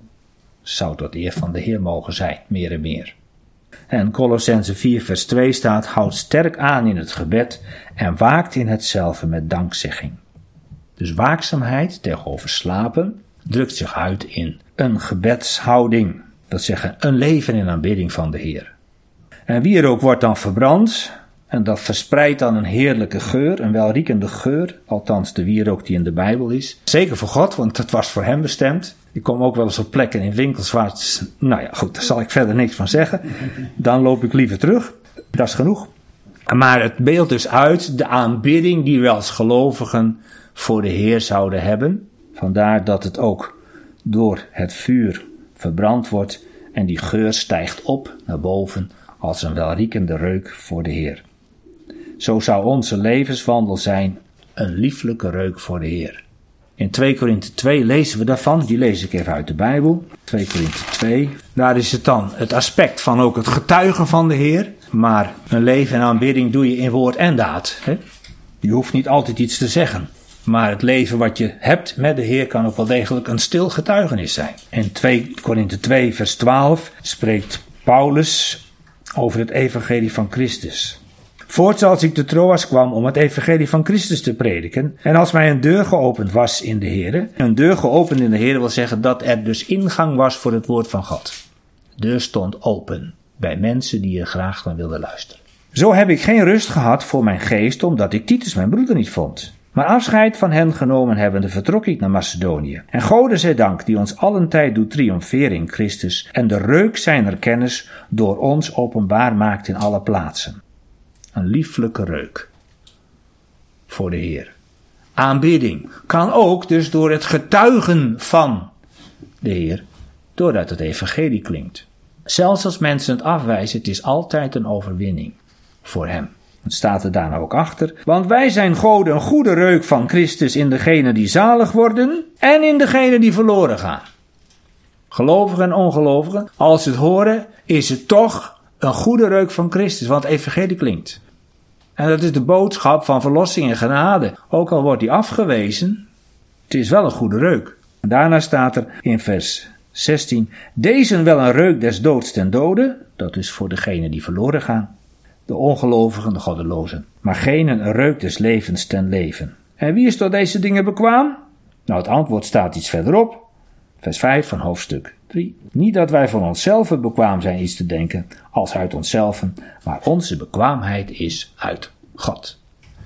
zou tot eer van de Heer mogen zijn, meer en meer. En Kolossenzen vier vers twee staat, houd sterk aan in het gebed en waakt in hetzelfde met dankzegging. Dus waakzaamheid tegenover slapen drukt zich uit in een gebedshouding. Dat zeggen een leven in aanbidding van de Heer. En wierook wordt dan verbrand en dat verspreidt dan een heerlijke geur, een welriekende geur. Althans de wierook die in de Bijbel is. Zeker voor God, want het was voor hem bestemd. Ik kom ook wel eens op plekken in winkels waar het, nou ja goed, daar zal ik verder niks van zeggen. Dan loop ik liever terug. Dat is genoeg. Maar het beeldt dus uit de aanbidding die we als gelovigen voor de Heer zouden hebben. Vandaar dat het ook door het vuur verbrand wordt en die geur stijgt op naar boven als een welriekende reuk voor de Heer. Zo zou onze levenswandel zijn een lieflijke reuk voor de Heer. In twee Korinthe twee lezen we daarvan, die lees ik even uit de Bijbel. twee Korinthe twee, daar is het dan het aspect van ook het getuigen van de Heer. Maar een leven en aanbidding doe je in woord en daad. Hè? Je hoeft niet altijd iets te zeggen. Maar het leven wat je hebt met de Heer kan ook wel degelijk een stil getuigenis zijn. In twee Korinthe twee vers twaalf spreekt Paulus over het evangelie van Christus. Voorts als ik te Troas kwam om het evangelie van Christus te prediken, en als mij een deur geopend was in de Here, een deur geopend in de Here wil zeggen dat er dus ingang was voor het woord van God. De deur stond open bij mensen die er graag naar wilden luisteren. Zo heb ik geen rust gehad voor mijn geest, omdat ik Titus mijn broeder niet vond. Maar afscheid van hen genomen hebbende vertrok ik naar Macedonië. En Gode zij dank die ons allen tijd doet triomferen in Christus en de reuk zijner kennis door ons openbaar maakt in alle plaatsen. Een lieflijke reuk. voor de Heer. Aanbidding kan ook dus door het getuigen van de Heer, doordat het evangelie klinkt. Zelfs als mensen het afwijzen, het is altijd een overwinning voor hem. Het staat er daarna ook achter. Want wij zijn God een goede reuk van Christus in degenen die zalig worden en in degenen die verloren gaan. Gelovigen en ongelovigen, als ze het horen, is het toch een goede reuk van Christus, want het evangelie klinkt. En dat is de boodschap van verlossing en genade. Ook al wordt die afgewezen, het is wel een goede reuk. En daarna staat er in vers zestien, deze wel een reuk des doods ten dode, dat is voor degenen die verloren gaan. De ongelovigen, de goddelozen, maar geen een reuk des levens ten leven. En wie is tot deze dingen bekwaam? Nou, het antwoord staat iets verderop. Vers vijf van hoofdstuk drie. Niet dat wij van onszelf bekwaam zijn iets te denken, als uit onszelf, maar onze bekwaamheid is uit God.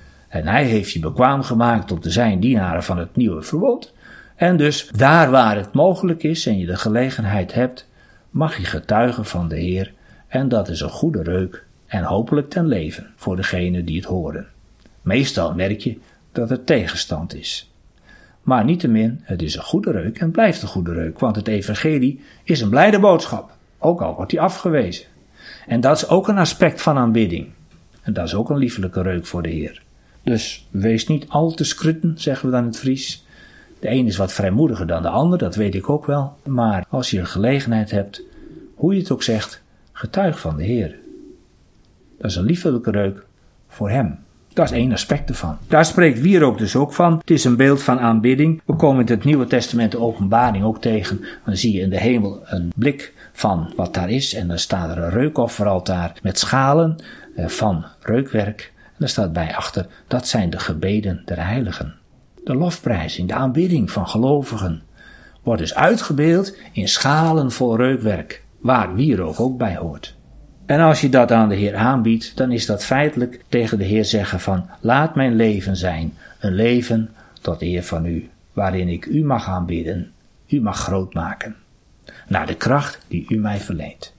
En hij heeft je bekwaam gemaakt om te zijn dienaren van het nieuwe verbond. En dus daar waar het mogelijk is en je de gelegenheid hebt, mag je getuigen van de Heer. En dat is een goede reuk en hopelijk ten leven voor degenen die het horen. Meestal merk je dat er tegenstand is. Maar niettemin, het is een goede reuk en blijft een goede reuk, want het evangelie is een blijde boodschap, ook al wordt die afgewezen. En dat is ook een aspect van aanbidding. En dat is ook een liefelijke reuk voor de Heer. Dus wees niet al te skrutten, zeggen we dan in het Fries. De een is wat vrijmoediger dan de ander, dat weet ik ook wel. Maar als je een gelegenheid hebt, hoe je het ook zegt, getuig van de Heer. Dat is een liefelijke reuk voor hem. Dat is één aspect ervan. Daar spreekt Wierook dus ook van. Het is een beeld van aanbidding. We komen in het Nieuwe Testament de openbaring ook tegen. Dan zie je in de hemel een blik van wat daar is. En dan staat er een reukofferaltaar met schalen van reukwerk. En daar staat bij achter, dat zijn de gebeden der heiligen. De lofprijzing, de aanbidding van gelovigen wordt dus uitgebeeld in schalen vol reukwerk, waar wierook ook bij hoort. En als je dat aan de Heer aanbiedt, dan is dat feitelijk tegen de Heer zeggen van, laat mijn leven zijn, een leven tot eer van u, waarin ik u mag aanbidden, u mag groot maken, naar de kracht die u mij verleent.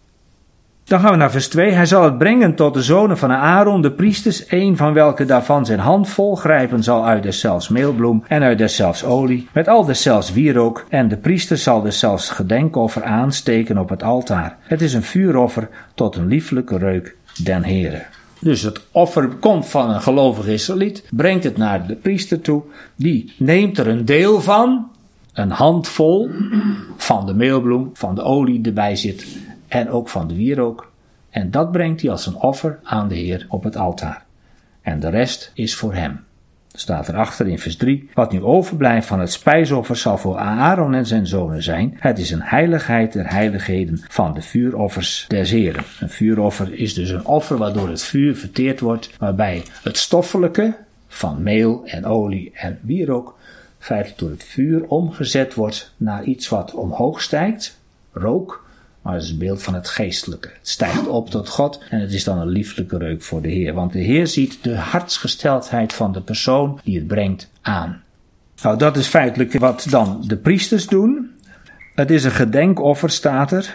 Dan gaan we naar vers twee. Hij zal het brengen tot de zonen van Aaron, de priesters, een van welke daarvan zijn hand vol grijpen zal uit deszelfs meelbloem en uit deszelfs olie, met al deszelfs wierook, en de priester zal deszelfs gedenkoffer aansteken op het altaar. Het is een vuuroffer tot een lieflijke reuk den Heere. Dus het offer komt van een gelovige Israëliet, brengt het naar de priester toe, die neemt er een deel van, een handvol van de meelbloem, van de olie die erbij zit, en ook van de wierook. En dat brengt hij als een offer aan de Heer op het altaar. En de rest is voor hem. Staat erachter in vers drie. Wat nu overblijft van het spijsoffer zal voor Aaron en zijn zonen zijn. Het is een heiligheid der heiligheden van de vuuroffers des Heren. Een vuuroffer is dus een offer waardoor het vuur verteerd wordt. Waarbij het stoffelijke van meel en olie en wierook feitelijk door het vuur omgezet wordt naar iets wat omhoog stijgt. Rook. Maar het is een beeld van het geestelijke. Het stijgt op tot God en het is dan een lieflijke reuk voor de Heer. Want de Heer ziet de hartsgesteldheid van de persoon die het brengt aan. Nou, dat is feitelijk wat dan de priesters doen. Het is een gedenkoffer, staat er.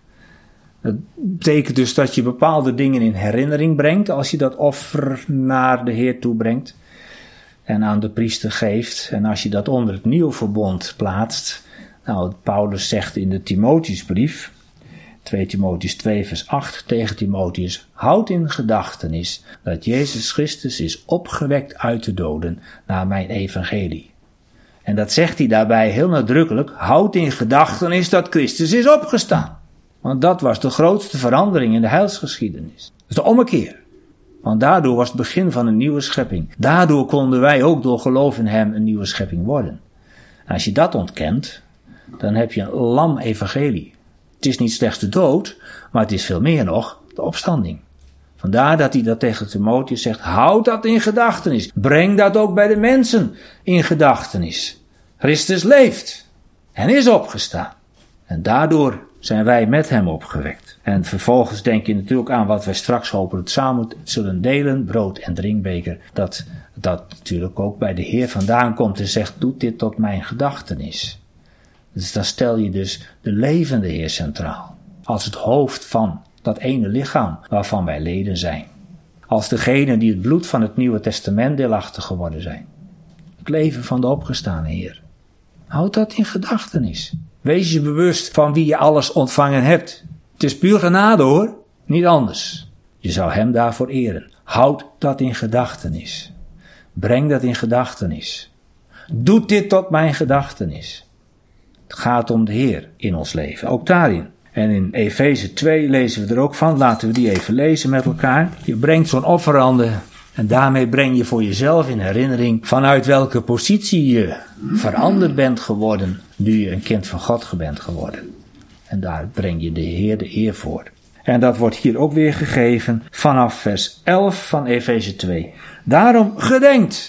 Dat betekent dus dat je bepaalde dingen in herinnering brengt als je dat offer naar de Heer toe brengt en aan de priester geeft. En als je dat onder het nieuwe verbond plaatst. Nou, Paulus zegt in de Timotheusbrief, twee Timotheus twee vers acht tegen Timotheus, houd in gedachtenis dat Jezus Christus is opgewekt uit de doden naar mijn evangelie. En dat zegt hij daarbij heel nadrukkelijk, houd in gedachtenis dat Christus is opgestaan. Want dat was de grootste verandering in de heilsgeschiedenis. Dat is de ommekeer. Want daardoor was het begin van een nieuwe schepping. Daardoor konden wij ook door geloof in hem een nieuwe schepping worden. En als je dat ontkent, dan heb je een lam evangelie. Het is niet slechts de dood, maar het is veel meer nog de opstanding. Vandaar dat hij dat tegen Timotheus zegt, houd dat in gedachtenis. Breng dat ook bij de mensen in gedachtenis. Christus leeft en is opgestaan. En daardoor zijn wij met hem opgewekt. En vervolgens denk je natuurlijk aan wat wij straks hopelijk samen zullen delen, brood en drinkbeker. Dat dat natuurlijk ook bij de Heer vandaan komt en zegt, doe dit tot mijn gedachtenis. Dus dan stel je dus de levende Heer centraal. Als het hoofd van dat ene lichaam waarvan wij leden zijn. als degenen die het bloed van het Nieuwe Testament deelachtig geworden zijn. Het leven van de opgestane Heer. Houd dat in gedachtenis. Wees je bewust van wie je alles ontvangen hebt. Het is puur genade hoor, niet anders. Je zou hem daarvoor eren. Houd dat in gedachtenis. Breng dat in gedachtenis. Doe dit tot mijn gedachtenis. Het gaat om de Heer in ons leven, ook daarin. En in Efeze twee lezen we er ook van. Laten we die even lezen met elkaar. Je brengt zo'n offerande en daarmee breng je voor jezelf in herinnering vanuit welke positie je veranderd bent geworden nu je een kind van God bent geworden. En daar breng je de Heer de eer voor. En dat wordt hier ook weer gegeven vanaf vers elf van Efeze twee. Daarom gedenkt.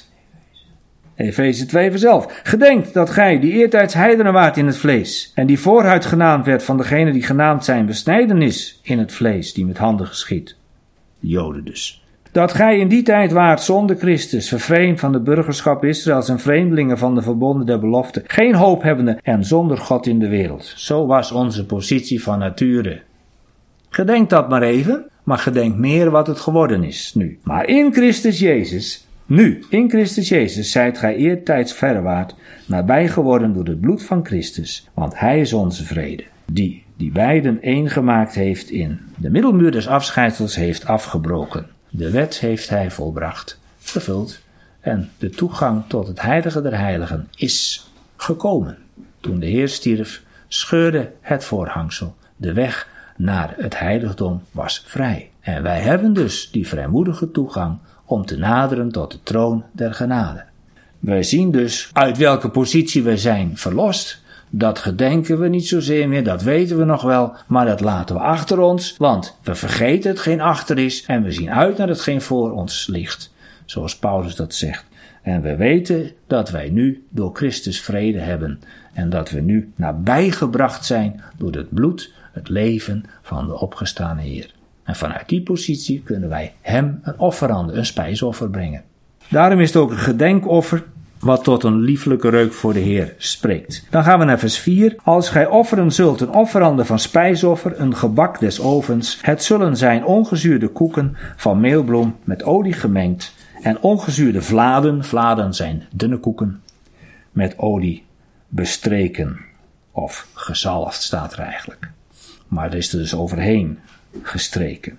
Efeze twee vers elf. Gedenkt dat gij, die eertijds heidenen waart in het vlees, en die vooruit genaamd werd van degenen die genaamd zijn besnijdenis in het vlees, die met handen geschied. De Joden dus. Dat gij in die tijd waart zonder Christus, vervreemd van de burgerschap Israëls en vreemdelingen van de verbonden der belofte, geen hoop hebbende en zonder God in de wereld. Zo was onze positie van nature. Gedenk dat maar even, maar gedenk meer wat het geworden is nu. Maar in Christus Jezus, nu, in Christus Jezus, zijt gij eertijds verrewaard, nabij geworden door het bloed van Christus, want hij is onze vrede, die, die beiden één gemaakt heeft in de middelmuur des afscheidsels heeft afgebroken. De wet heeft hij volbracht, vervuld, en de toegang tot het heilige der heiligen is gekomen. Toen de Heer stierf, scheurde het voorhangsel. De weg naar het heiligdom was vrij. En wij hebben dus die vrijmoedige toegang om te naderen tot de troon der genade. Wij zien dus uit welke positie wij zijn verlost. Dat gedenken we niet zozeer meer, dat weten we nog wel, maar dat laten we achter ons, want we vergeten hetgeen achter is en we zien uit naar hetgeen voor ons ligt, zoals Paulus dat zegt. En we weten dat wij nu door Christus vrede hebben en dat we nu nabijgebracht zijn door het bloed, het leven van de opgestane Heer. En vanuit die positie kunnen wij hem een offerande, een spijsoffer brengen. Daarom is het ook een gedenkoffer, wat tot een lieflijke reuk voor de Heer spreekt. Dan gaan we naar vers vier. Als gij offeren zult een offerande van spijsoffer, een gebak des ovens, het zullen zijn ongezuurde koeken van meelbloem met olie gemengd, en ongezuurde vladen, vladen zijn dunne koeken, met olie bestreken, of gezalfd staat er eigenlijk. Maar er is er dus overheen gestreken.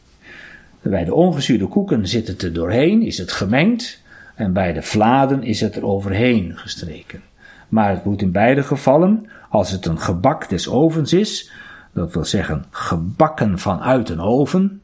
Bij de ongezuurde koeken zit het er doorheen, is het gemengd, en bij de vladen is het er overheen gestreken. Maar het moet in beide gevallen, als het een gebak des ovens is, dat wil zeggen gebakken vanuit een oven,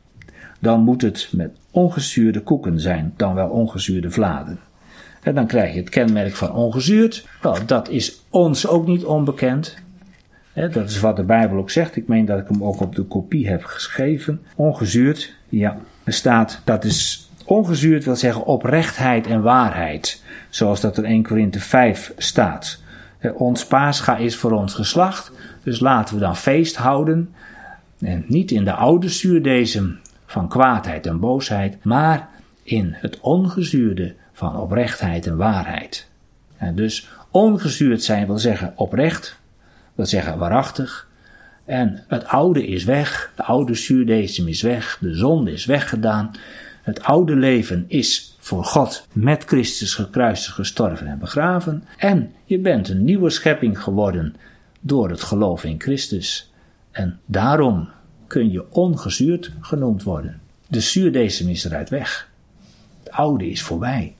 dan moet het met ongezuurde koeken zijn, dan wel ongezuurde vladen. En dan krijg je het kenmerk van ongezuurd. Wel, dat is ons ook niet onbekend. He, dat is wat de Bijbel ook zegt. Ik meen dat ik hem ook op de kopie heb geschreven. Ongezuurd, ja, er staat, dat is ongezuurd wil zeggen oprechtheid en waarheid. Zoals dat in Eerste Korinthe vijf staat. He, ons Pascha is voor ons geslacht, dus laten we dan feest houden. En niet in de oude zuurdesem van kwaadheid en boosheid, maar in het ongezuurde van oprechtheid en waarheid. En dus ongezuurd zijn wil zeggen oprecht, wil zeggen waarachtig. En het oude is weg, de oude zuurdesem is weg, de zonde is weggedaan. Het oude leven is voor God met Christus gekruisigd, gestorven en begraven. En je bent een nieuwe schepping geworden door het geloof in Christus. En daarom kun je ongezuurd genoemd worden. De zuurdesem is eruit weg. Het oude is voorbij.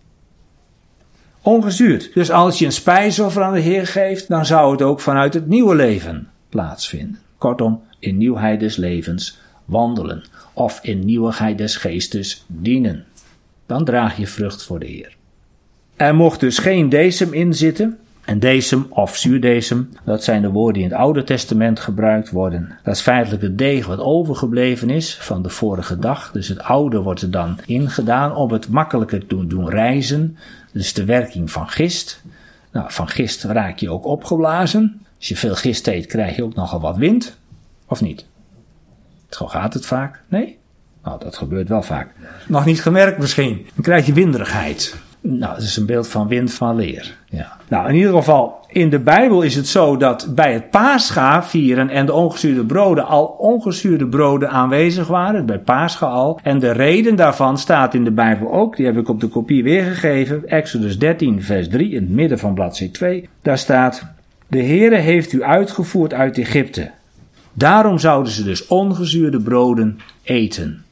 Ongezuurd. Dus als je een spijsoffer aan de Heer geeft, dan zou het ook vanuit het nieuwe leven plaatsvinden. Kortom, in nieuwheid des levens wandelen of in nieuwigheid des geestes dienen. Dan draag je vrucht voor de Heer. Er mocht dus geen decem in zitten. En decem of zuurdecem, dat zijn de woorden die in het Oude Testament gebruikt worden. Dat is feitelijk het deeg wat overgebleven is van de vorige dag. Dus het oude wordt er dan ingedaan om het makkelijker te doen reizen. Dus de werking van gist. Nou, van gist raak je ook opgeblazen. Als je veel gist eet, krijg je ook nogal wat wind. Of niet? Zo gaat het vaak. Nee? Nou, dat gebeurt wel vaak. Nog niet gemerkt misschien. Dan krijg je winderigheid. Nou, dat is een beeld van wind van leer. Ja. Nou, in ieder geval, in de Bijbel is het zo dat bij het Pascha vieren en de ongezuurde broden al ongezuurde broden aanwezig waren. Bij Pascha al. En de reden daarvan staat in de Bijbel ook. Die heb ik op de kopie weergegeven. Exodus dertien vers drie in het midden van bladzijde twee. Daar staat: de Heere heeft u uitgevoerd uit Egypte. Daarom zouden ze dus ongezuurde broden eten.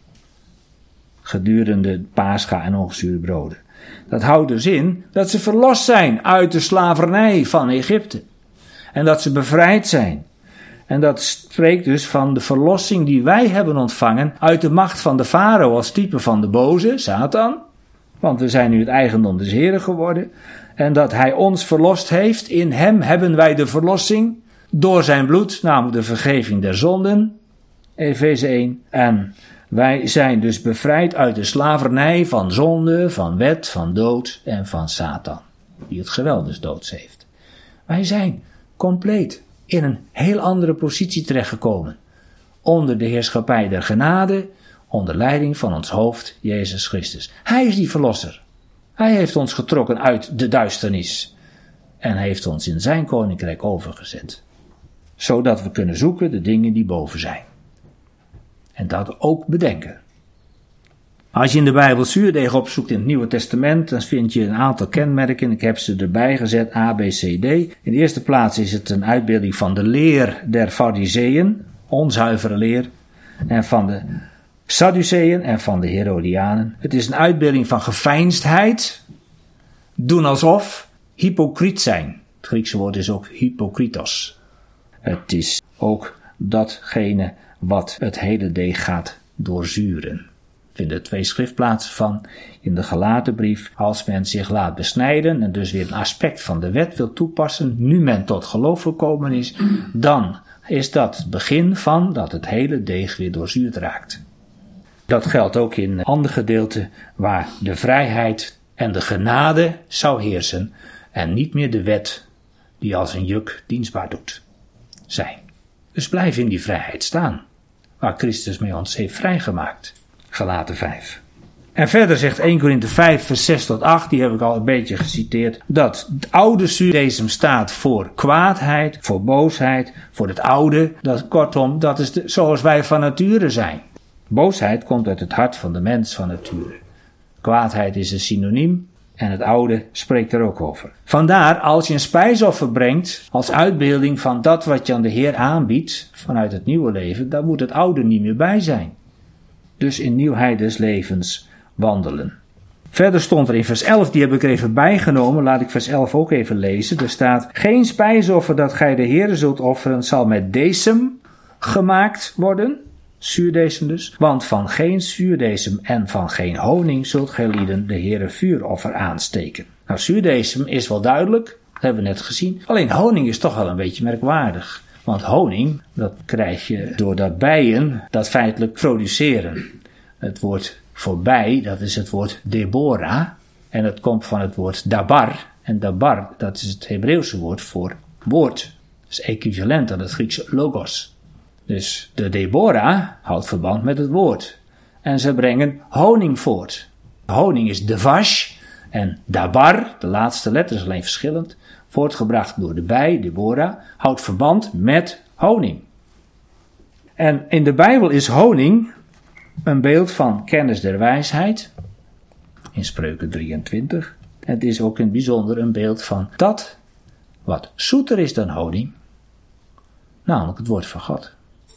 Gedurende Pascha en ongezuurde broden. Dat houdt dus in dat ze verlost zijn uit de slavernij van Egypte. En dat ze bevrijd zijn. En dat spreekt dus van de verlossing die wij hebben ontvangen uit de macht van de farao als type van de boze, Satan. Want we zijn nu het eigendom des Heren geworden. En dat hij ons verlost heeft. In hem hebben wij de verlossing door zijn bloed, namelijk de vergeving der zonden. Efeze één. En wij zijn dus bevrijd uit de slavernij van zonde, van wet, van dood en van Satan. Die het geweld dus doods heeft. Wij zijn compleet in een heel andere positie terechtgekomen. Onder de heerschappij der genade, onder leiding van ons hoofd, Jezus Christus. Hij is die verlosser. Hij heeft ons getrokken uit de duisternis. En heeft ons in zijn koninkrijk overgezet. Zodat we kunnen zoeken de dingen die boven zijn. En dat ook bedenken. Als je in de Bijbel zuurdeeg opzoekt in het Nieuwe Testament, dan vind je een aantal kenmerken. Ik heb ze erbij gezet, A, B, C, D. In de eerste plaats is het een uitbeelding van de leer der Farizeeën, onzuivere leer, en van de Sadduceeën en van de Herodianen. Het is een uitbeelding van geveinsdheid, doen alsof, hypocriet zijn. Het Griekse woord is ook hypokritos. Het is ook datgene wat het hele deeg gaat doorzuren. We vinden twee schriftplaatsen van in de Galatenbrief. Als men zich laat besnijden en dus weer een aspect van de wet wil toepassen, nu men tot geloof gekomen is, dan is dat het begin van dat het hele deeg weer doorzuurd raakt. Dat geldt ook in een ander gedeelte waar de vrijheid en de genade zou heersen en niet meer de wet die als een juk dienstbaar doet zijn. Dus blijf in die vrijheid staan, waar Christus mee ons heeft vrijgemaakt. Galaten vijf. En verder zegt eerste Korinthe vijf vers zes tot acht, die heb ik al een beetje geciteerd, dat het oude Judaïsme staat voor kwaadheid, voor boosheid, voor het oude. Dat, kortom, dat is de, zoals wij van nature zijn. Boosheid komt uit het hart van de mens van nature. Kwaadheid is een synoniem. En het oude spreekt er ook over. Vandaar, als je een spijsoffer brengt als uitbeelding van dat wat je aan de Heer aanbiedt vanuit het nieuwe leven, dan moet het oude niet meer bij zijn. Dus in nieuwheid des levens wandelen. Verder stond er in vers elf, die heb ik er even bijgenomen, laat ik vers elf ook even lezen. Er staat: geen spijsoffer dat gij de Heere zult offeren zal met decem gemaakt worden. Zuurdesem dus, want van geen zuurdesem en van geen honing zult gij lieden de Heere vuuroffer aansteken. Nou, zuurdesem is wel duidelijk, dat hebben we net gezien. Alleen honing is toch wel een beetje merkwaardig. Want honing, dat krijg je doordat bijen dat feitelijk produceren. Het woord voor bij, dat is het woord Deborah. En het komt van het woord dabar. En dabar, dat is het Hebreeuwse woord voor woord. Dat is equivalent aan het Griekse logos. Dus de Deborah houdt verband met het woord. En ze brengen honing voort. Honing is devash en dabar, de laatste letter is alleen verschillend, voortgebracht door de bij, Deborah, houdt verband met honing. En in de Bijbel is honing een beeld van kennis der wijsheid, in Spreuken drieëntwintig. Het is ook in het bijzonder een beeld van dat wat zoeter is dan honing, namelijk het woord van God.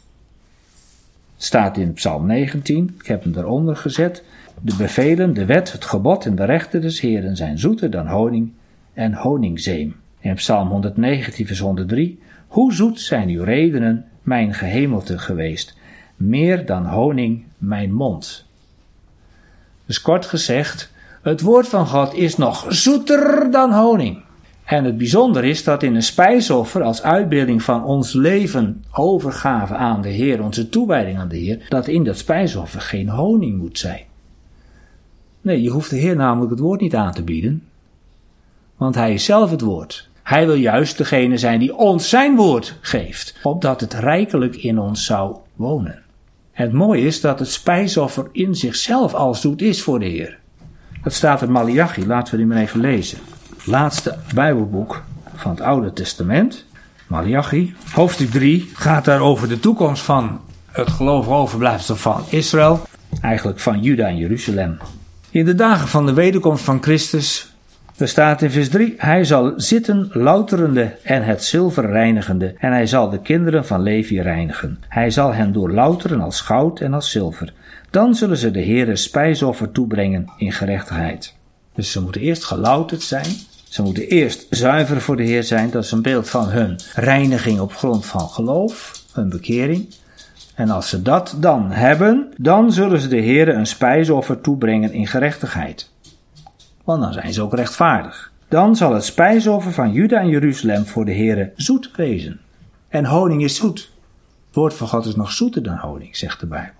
Het staat in Psalm negentien, ik heb hem eronder gezet. De bevelen, de wet, het gebod en de rechten des Heeren zijn zoeter dan honing en honingzeem. In Psalm honderdnegentien vers honderddrie. Hoe zoet zijn uw redenen, mijn gehemelte geweest, meer dan honing mijn mond. Dus kort gezegd, het woord van God is nog zoeter dan honing. En het bijzonder is dat in een spijsoffer als uitbeelding van ons leven, overgave aan de Heer, onze toewijding aan de Heer, dat in dat spijsoffer geen honing moet zijn. Nee, je hoeft de Heer namelijk het woord niet aan te bieden, want hij is zelf het woord. Hij wil juist degene zijn die ons zijn woord geeft, opdat het rijkelijk in ons zou wonen. En het mooie is dat het spijsoffer in zichzelf al zoet is voor de Heer. Dat staat in Maleachi, laten we die maar even lezen. Laatste Bijbelboek van het Oude Testament. Maleachi, hoofdstuk drie, gaat daar over de toekomst van het gelovige overblijfsel van Israël. Eigenlijk van Juda en Jeruzalem. In de dagen van de wederkomst van Christus, er staat in vers drie, hij zal zitten louterende en het zilver reinigende, en hij zal de kinderen van Levi reinigen. Hij zal hen doorlouteren als goud en als zilver. Dan zullen ze de Heere spijsoffer toebrengen in gerechtigheid. Dus ze moeten eerst gelouterd zijn. Ze moeten eerst zuiver voor de Heer zijn. Dat is een beeld van hun reiniging op grond van geloof, hun bekering. En als ze dat dan hebben, dan zullen ze de Heere een spijsoffer toebrengen in gerechtigheid. Want dan zijn ze ook rechtvaardig. Dan zal het spijsoffer van Juda en Jeruzalem voor de Heere zoet wezen. En honing is zoet. Het woord van God is nog zoeter dan honing, zegt de Bijbel.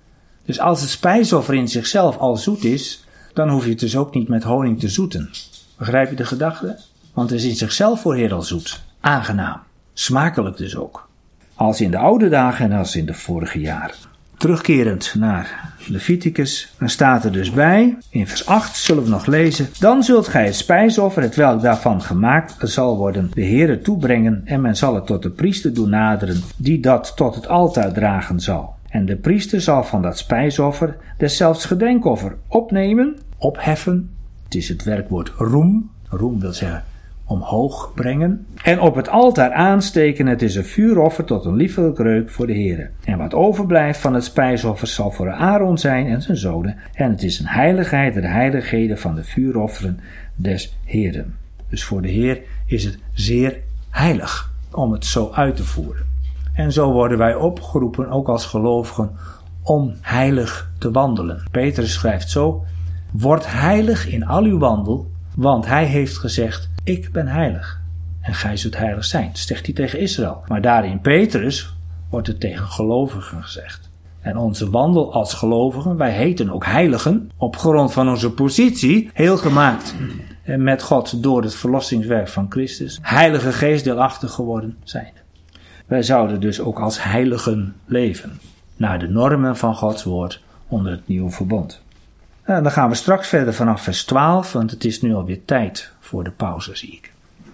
Dus als het spijsoffer in zichzelf al zoet is, dan hoef je het dus ook niet met honing te zoeten. Begrijp je de gedachte? Want het is in zichzelf voor Heer al zoet. Aangenaam. Smakelijk dus ook. Als in de oude dagen en als in de vorige jaren. Terugkerend naar Leviticus, dan staat er dus bij, in vers acht zullen we nog lezen, dan zult gij het spijsoffer, hetwelk daarvan gemaakt zal worden, de Heere toebrengen en men zal het tot de priester doen naderen, die dat tot het altaar dragen zal. En de priester zal van dat spijsoffer deszelfs gedenkoffer opnemen, opheffen, het is het werkwoord roem, roem wil zeggen omhoog brengen, en op het altaar aansteken, het is een vuuroffer tot een liefelijk reuk voor de Heere. En wat overblijft van het spijsoffer zal voor Aaron zijn en zijn zonen, en het is een heiligheid der heiligheden van de vuurofferen des Heeren. Dus voor de Heer is het zeer heilig om het zo uit te voeren. En zo worden wij opgeroepen, ook als gelovigen, om heilig te wandelen. Petrus schrijft zo, word heilig in al uw wandel, want hij heeft gezegd, ik ben heilig en gij zult heilig zijn. Dat zegt hij tegen Israël. Maar daar in Petrus wordt het tegen gelovigen gezegd. En onze wandel als gelovigen, wij heten ook heiligen, op grond van onze positie, heel gemaakt en met God door het verlossingswerk van Christus, heilige geest deelachtig geworden zijn. Wij zouden dus ook als heiligen leven, naar de normen van Gods woord onder het nieuwe verbond. En dan gaan we straks verder vanaf vers twaalf, want het is nu alweer tijd voor de pauze, zie ik.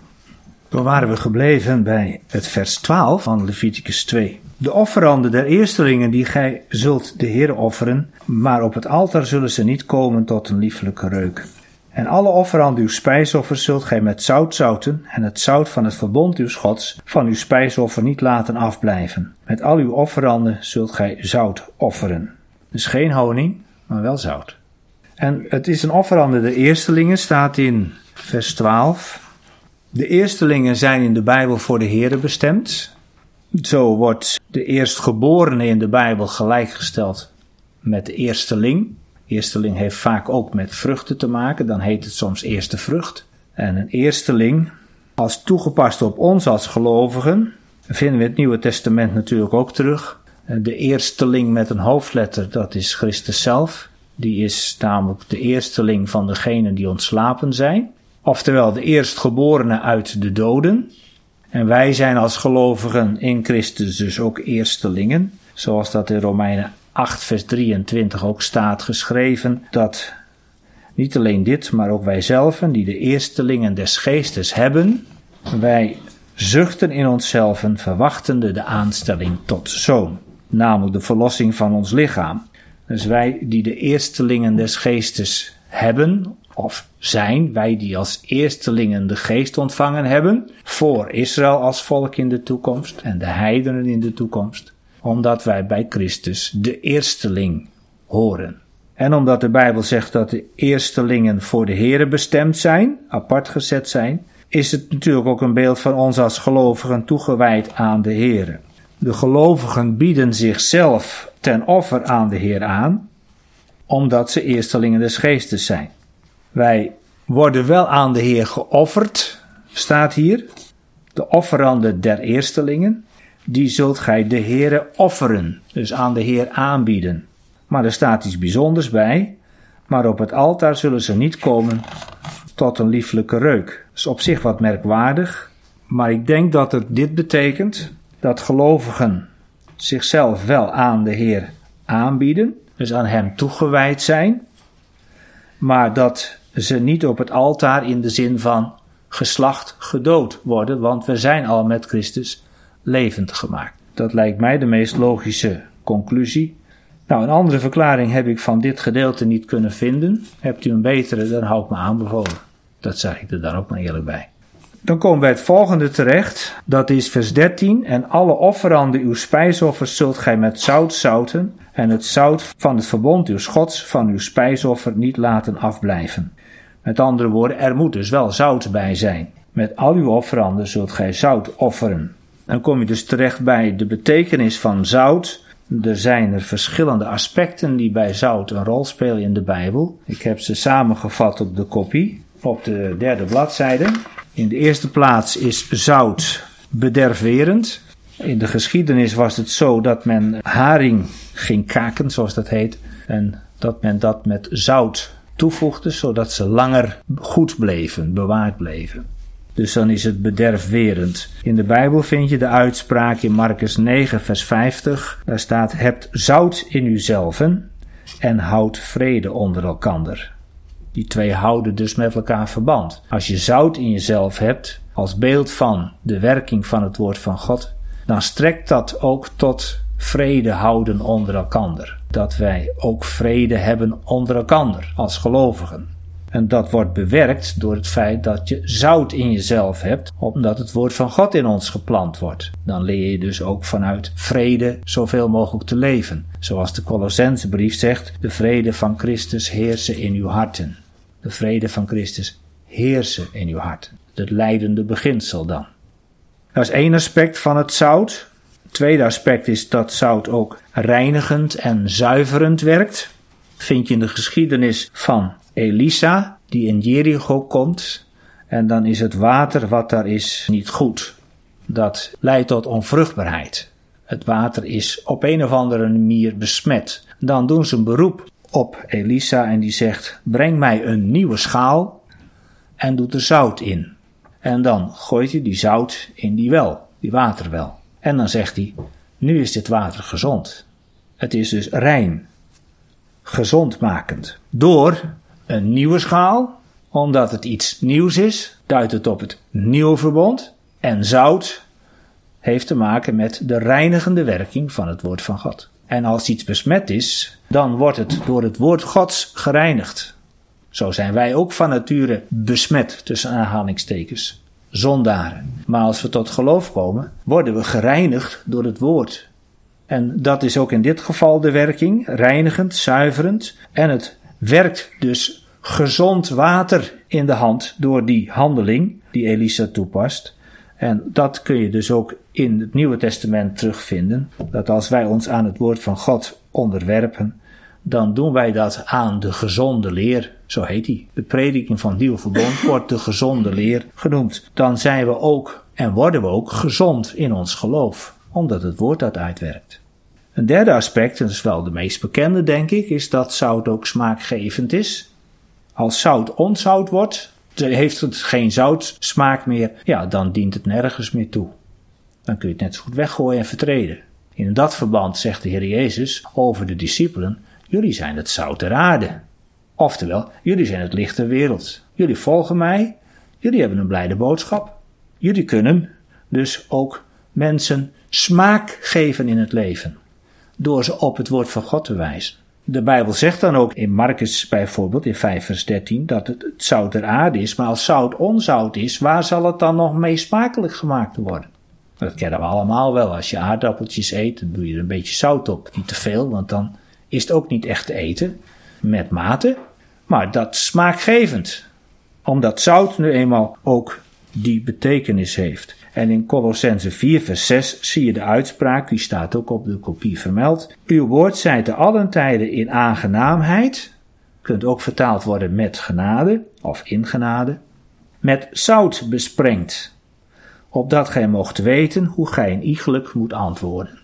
Toen waren we gebleven bij het vers twaalf van Leviticus twee. De offeranden der eerstelingen die gij zult de Heere offeren, maar op het altaar zullen ze niet komen tot een liefelijke reuk. En alle offeranden uw spijsoffers zult gij met zout zouten, en het zout van het verbond uws Gods van uw spijsoffer niet laten afblijven. Met al uw offeranden zult gij zout offeren. Dus geen honing, maar wel zout. En het is een offerande de eerstelingen, staat in vers twaalf. De eerstelingen zijn in de Bijbel voor de Heere bestemd. Zo wordt de eerstgeborene in de Bijbel gelijkgesteld met de eersteling. Eersteling heeft vaak ook met vruchten te maken, dan heet het soms eerste vrucht. En een eersteling, als toegepast op ons als gelovigen, vinden we in het Nieuwe Testament natuurlijk ook terug. De eersteling met een hoofdletter, dat is Christus zelf. Die is namelijk de eersteling van degenen die ontslapen zijn. Oftewel de eerstgeborene uit de doden. En wij zijn als gelovigen in Christus dus ook eerstelingen. Zoals dat in Romeinen acht vers drieëntwintig ook staat geschreven. Dat niet alleen dit, maar ook wij zelven die de eerstelingen des geestes hebben. Wij zuchten in onszelven verwachtende de aanstelling tot zoon. Namelijk de verlossing van ons lichaam. Dus wij die de eerstelingen des geestes hebben, of zijn, wij die als eerstelingen de geest ontvangen hebben, voor Israël als volk in de toekomst en de heidenen in de toekomst, omdat wij bij Christus de eersteling horen. En omdat de Bijbel zegt dat de eerstelingen voor de Heere bestemd zijn, apart gezet zijn, is het natuurlijk ook een beeld van ons als gelovigen toegewijd aan de Heere. De gelovigen bieden zichzelf ten offer aan de Heer aan, omdat ze eerstelingen des geestes zijn. Wij worden wel aan de Heer geofferd, staat hier, de offeranden der eerstelingen, die zult gij de Heere offeren, dus aan de Heer aanbieden. Maar er staat iets bijzonders bij, maar op het altaar zullen ze niet komen tot een lieflijke reuk. Dat is op zich wat merkwaardig, maar ik denk dat het dit betekent, dat gelovigen zichzelf wel aan de Heer aanbieden, dus aan hem toegewijd zijn, maar dat ze niet op het altaar in de zin van geslacht gedood worden, want we zijn al met Christus levend gemaakt. Dat lijkt mij de meest logische conclusie. Nou, een andere verklaring heb ik van dit gedeelte niet kunnen vinden. Hebt u een betere, dan hou ik me aanbevolen. Dat zeg ik er dan ook maar eerlijk bij. Dan komen we bij het volgende terecht. Dat is vers dertien. En alle offeranden uw spijsoffers zult gij met zout zouten. En het zout van het verbond uw Gods van uw spijsoffer niet laten afblijven. Met andere woorden, er moet dus wel zout bij zijn. Met al uw offeranden zult gij zout offeren. Dan kom je dus terecht bij de betekenis van zout. Er zijn er verschillende aspecten die bij zout een rol spelen in de Bijbel. Ik heb ze samengevat op de kopie, op de derde bladzijde. In de eerste plaats is zout bederfwerend. In de geschiedenis was het zo dat men haring ging kaken, zoals dat heet. En dat men dat met zout toevoegde, zodat ze langer goed bleven, bewaard bleven. Dus dan is het bederfwerend. In de Bijbel vind je de uitspraak in Marcus negen vers vijftig. Daar staat, hebt zout in uzelven en houdt vrede onder elkander. Die twee houden dus met elkaar verband. Als je zout in jezelf hebt, als beeld van de werking van het woord van God, dan strekt dat ook tot vrede houden onder elkander. Dat wij ook vrede hebben onder elkander als gelovigen. En dat wordt bewerkt door het feit dat je zout in jezelf hebt, omdat het woord van God in ons geplant wordt. Dan leer je dus ook vanuit vrede zoveel mogelijk te leven. Zoals de Colossensebrief zegt, de vrede van Christus heersen in uw harten. De vrede van Christus heersen in uw harten. Het leidende beginsel dan. Dat is één aspect van het zout. Het tweede aspect is dat zout ook reinigend en zuiverend werkt. Vind je in de geschiedenis van Elisa, die in Jericho komt, en dan is het water wat daar is niet goed. Dat leidt tot onvruchtbaarheid. Het water is op een of andere manier besmet. Dan doen ze een beroep op Elisa en die zegt, breng mij een nieuwe schaal en doet er zout in. En dan gooit hij die zout in die wel, die waterwel. En dan zegt hij, nu is dit water gezond. Het is dus rein, gezondmakend. Door een nieuwe schaal, omdat het iets nieuws is, duidt het op het nieuwe verbond. En zout heeft te maken met de reinigende werking van het woord van God. En als iets besmet is, dan wordt het door het woord Gods gereinigd. Zo zijn wij ook van nature besmet, tussen aanhalingstekens, zondaren. Maar als we tot geloof komen, worden we gereinigd door het woord. En dat is ook in dit geval de werking, reinigend, zuiverend. En het werkt dus gezond water in de hand door die handeling die Elisa toepast. En dat kun je dus ook in het Nieuwe Testament terugvinden. Dat als wij ons aan het woord van God onderwerpen, dan doen wij dat aan de gezonde leer. Zo heet die. De prediking van het Nieuwe Verbond wordt de gezonde leer genoemd. Dan zijn we ook en worden we ook gezond in ons geloof, omdat het woord dat uitwerkt. Een derde aspect, en dat is wel de meest bekende denk ik, is dat zout ook smaakgevend is. Als zout onzout wordt, heeft het geen zoutsmaak meer, ja, dan dient het nergens meer toe. Dan kun je het net zo goed weggooien en vertreden. In dat verband zegt de Heer Jezus over de discipelen, jullie zijn het zout der aarde. Oftewel, jullie zijn het licht der wereld. Jullie volgen mij, jullie hebben een blijde boodschap. Jullie kunnen dus ook mensen smaak geven in het leven, door ze op het woord van God te wijzen. De Bijbel zegt dan ook in Marcus bijvoorbeeld, in vijf vers dertien, dat het het zout der aarde is. Maar als zout onzout is, waar zal het dan nog mee smakelijk gemaakt worden? Dat kennen we allemaal wel. Als je aardappeltjes eet, dan doe je er een beetje zout op. Niet te veel, want dan is het ook niet echt te eten. Met mate. Maar dat is smaakgevend. Omdat zout nu eenmaal ook die betekenis heeft. En in Colossense vier vers zes zie je de uitspraak, die staat ook op de kopie vermeld. Uw woord zij te allen tijden in aangenaamheid, kunt ook vertaald worden met genade of in genade, met zout besprengt, opdat gij mocht weten hoe gij in iegelijk moet antwoorden.